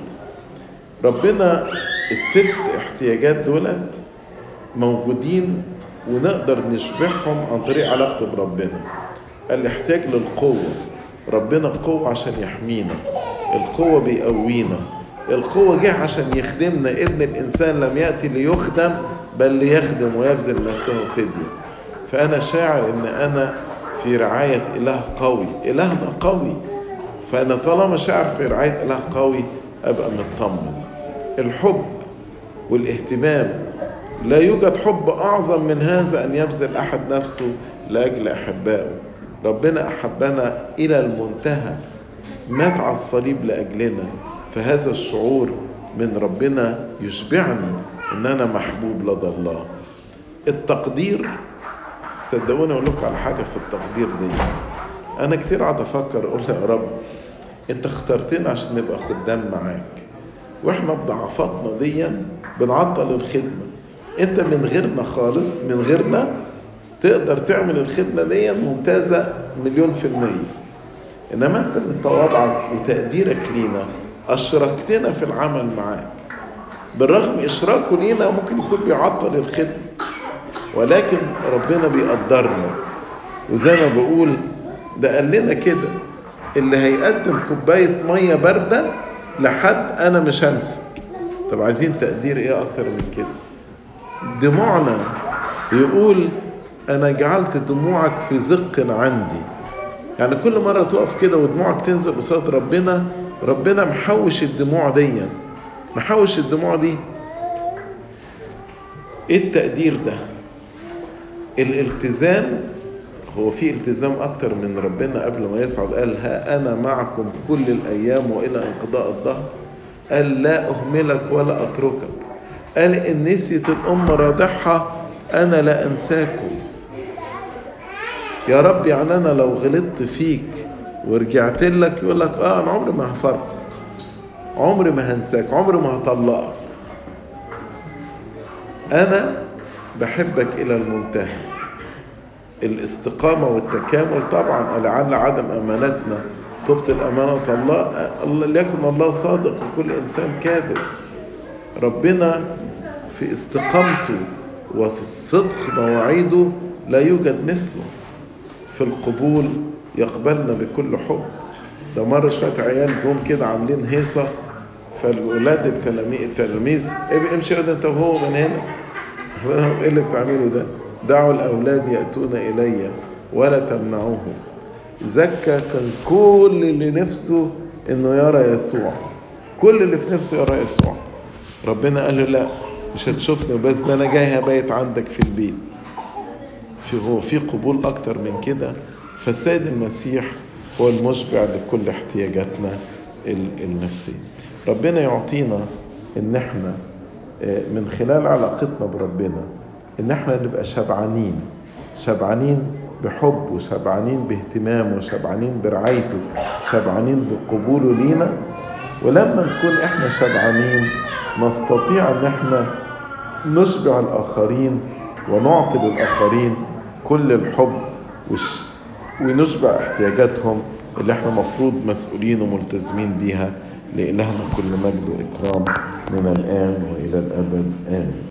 ربنا الست احتياجات دولت موجودين ونقدر نشبعهم عن طريق علاقته بربنا. الاحتياج للقوة، ربنا قوة عشان يحمينا، القوة بيقوينا، القوة جه عشان يخدمنا. ابن الإنسان لم يأتي ليخدم بل ليخدم ويبذل نفسه فدية. فأنا شاعر إن أنا في رعاية إله قوي، إلهنا قوي. فأنا طالما شاعر في رعاية إله قوي أبقى مطمن. الحب والاهتمام، لا يوجد حب أعظم من هذا أن يبذل أحد نفسه لأجل أحبائه. ربنا أحبنا إلى المنتهى، مات على الصليب لأجلنا. فهذا الشعور من ربنا يشبعني إن أنا محبوب لدى الله. التقدير، صدقوني أقول لكم على حاجة في التقدير دي. أنا كتير قاعد أفكر أقول يا رب أنت اخترتنا عشان نبقى خدام معاك، وإحنا بضعفاتنا دي بنعطل الخدمة. أنت من غيرنا خالص، من غيرنا تقدر تعمل الخدمة دي ممتازة 1,000,000%. إنما أنت من تواضعك وتقديرك لينا أشركتنا في العمل معاك. بالرغم إشراكه لينا ممكن يكون بيعطل الخدمة، ولكن ربنا بيقدرنا. وزي ما بقول ده قال لنا كده، اللي هيقدم كوباية مية باردة لحد أنا مش هنسى. طب عايزين تقدير إيه أكتر من كده؟ دموعنا، يقول أنا جعلت دموعك في زق عندي. يعني كل مرة تقف كده ودموعك تنزل قصاد ربنا، ربنا محوش الدموع دي، محوش الدموع دي. ايه التقدير ده؟ الالتزام. هو في التزام اكتر من ربنا قبل ما يصعد قال ها انا معكم كل الايام والى انقضاء الدهر. قال لا اهملك ولا اتركك. قال ان نسيت الام راضعها انا لا انساكم. يا رب يعني انا لو غلطت فيك ورجعت لك يقول لك انا عمري ما هفرقك، عمري ما هنساك، عمري ما هطلقك. انا بحبك الى المنتهى. الاستقامة والتكامل طبعا لعل عدم امانتنا تبطل امانة الله. ليكن الله صادق وكل انسان كاذب. ربنا في استقامته وصدق مواعيده لا يوجد مثله. في القبول يقبلنا بكل حب. ده مرة شوية عيال جم كده عاملين هيصة، فالولاد التلاميذ امشي ده انت وهو من هنا. ايه اللي بتعمله ده؟ دعوا الاولاد ياتون الي ولا تمنعوهم. زكا كان كل اللي نفسه انه يرى يسوع، كل اللي في نفسه يرى يسوع. ربنا قال له لا مش هتشوفني بس، ده انا جاي هبيت عندك في البيت. هو في قبول أكتر من كده. فالسيد المسيح هو المشبع لكل احتياجاتنا النفسية. ربنا يعطينا إن احنا من خلال علاقتنا بربنا إن احنا نبقى شبعانين بحب، وشبعانين باهتمام، وشبعانين برعايته، شبعانين بقبوله لينا. ولما نكون احنا شبعانين نستطيع ان احنا نشبع الآخرين ونعطي للآخرين كل الحب ونشبع احتياجاتهم اللي احنا مفروض مسؤولين وملتزمين بيها. لإلهنا كل مجد وإكرام من الآن وإلى الأبد، آمين.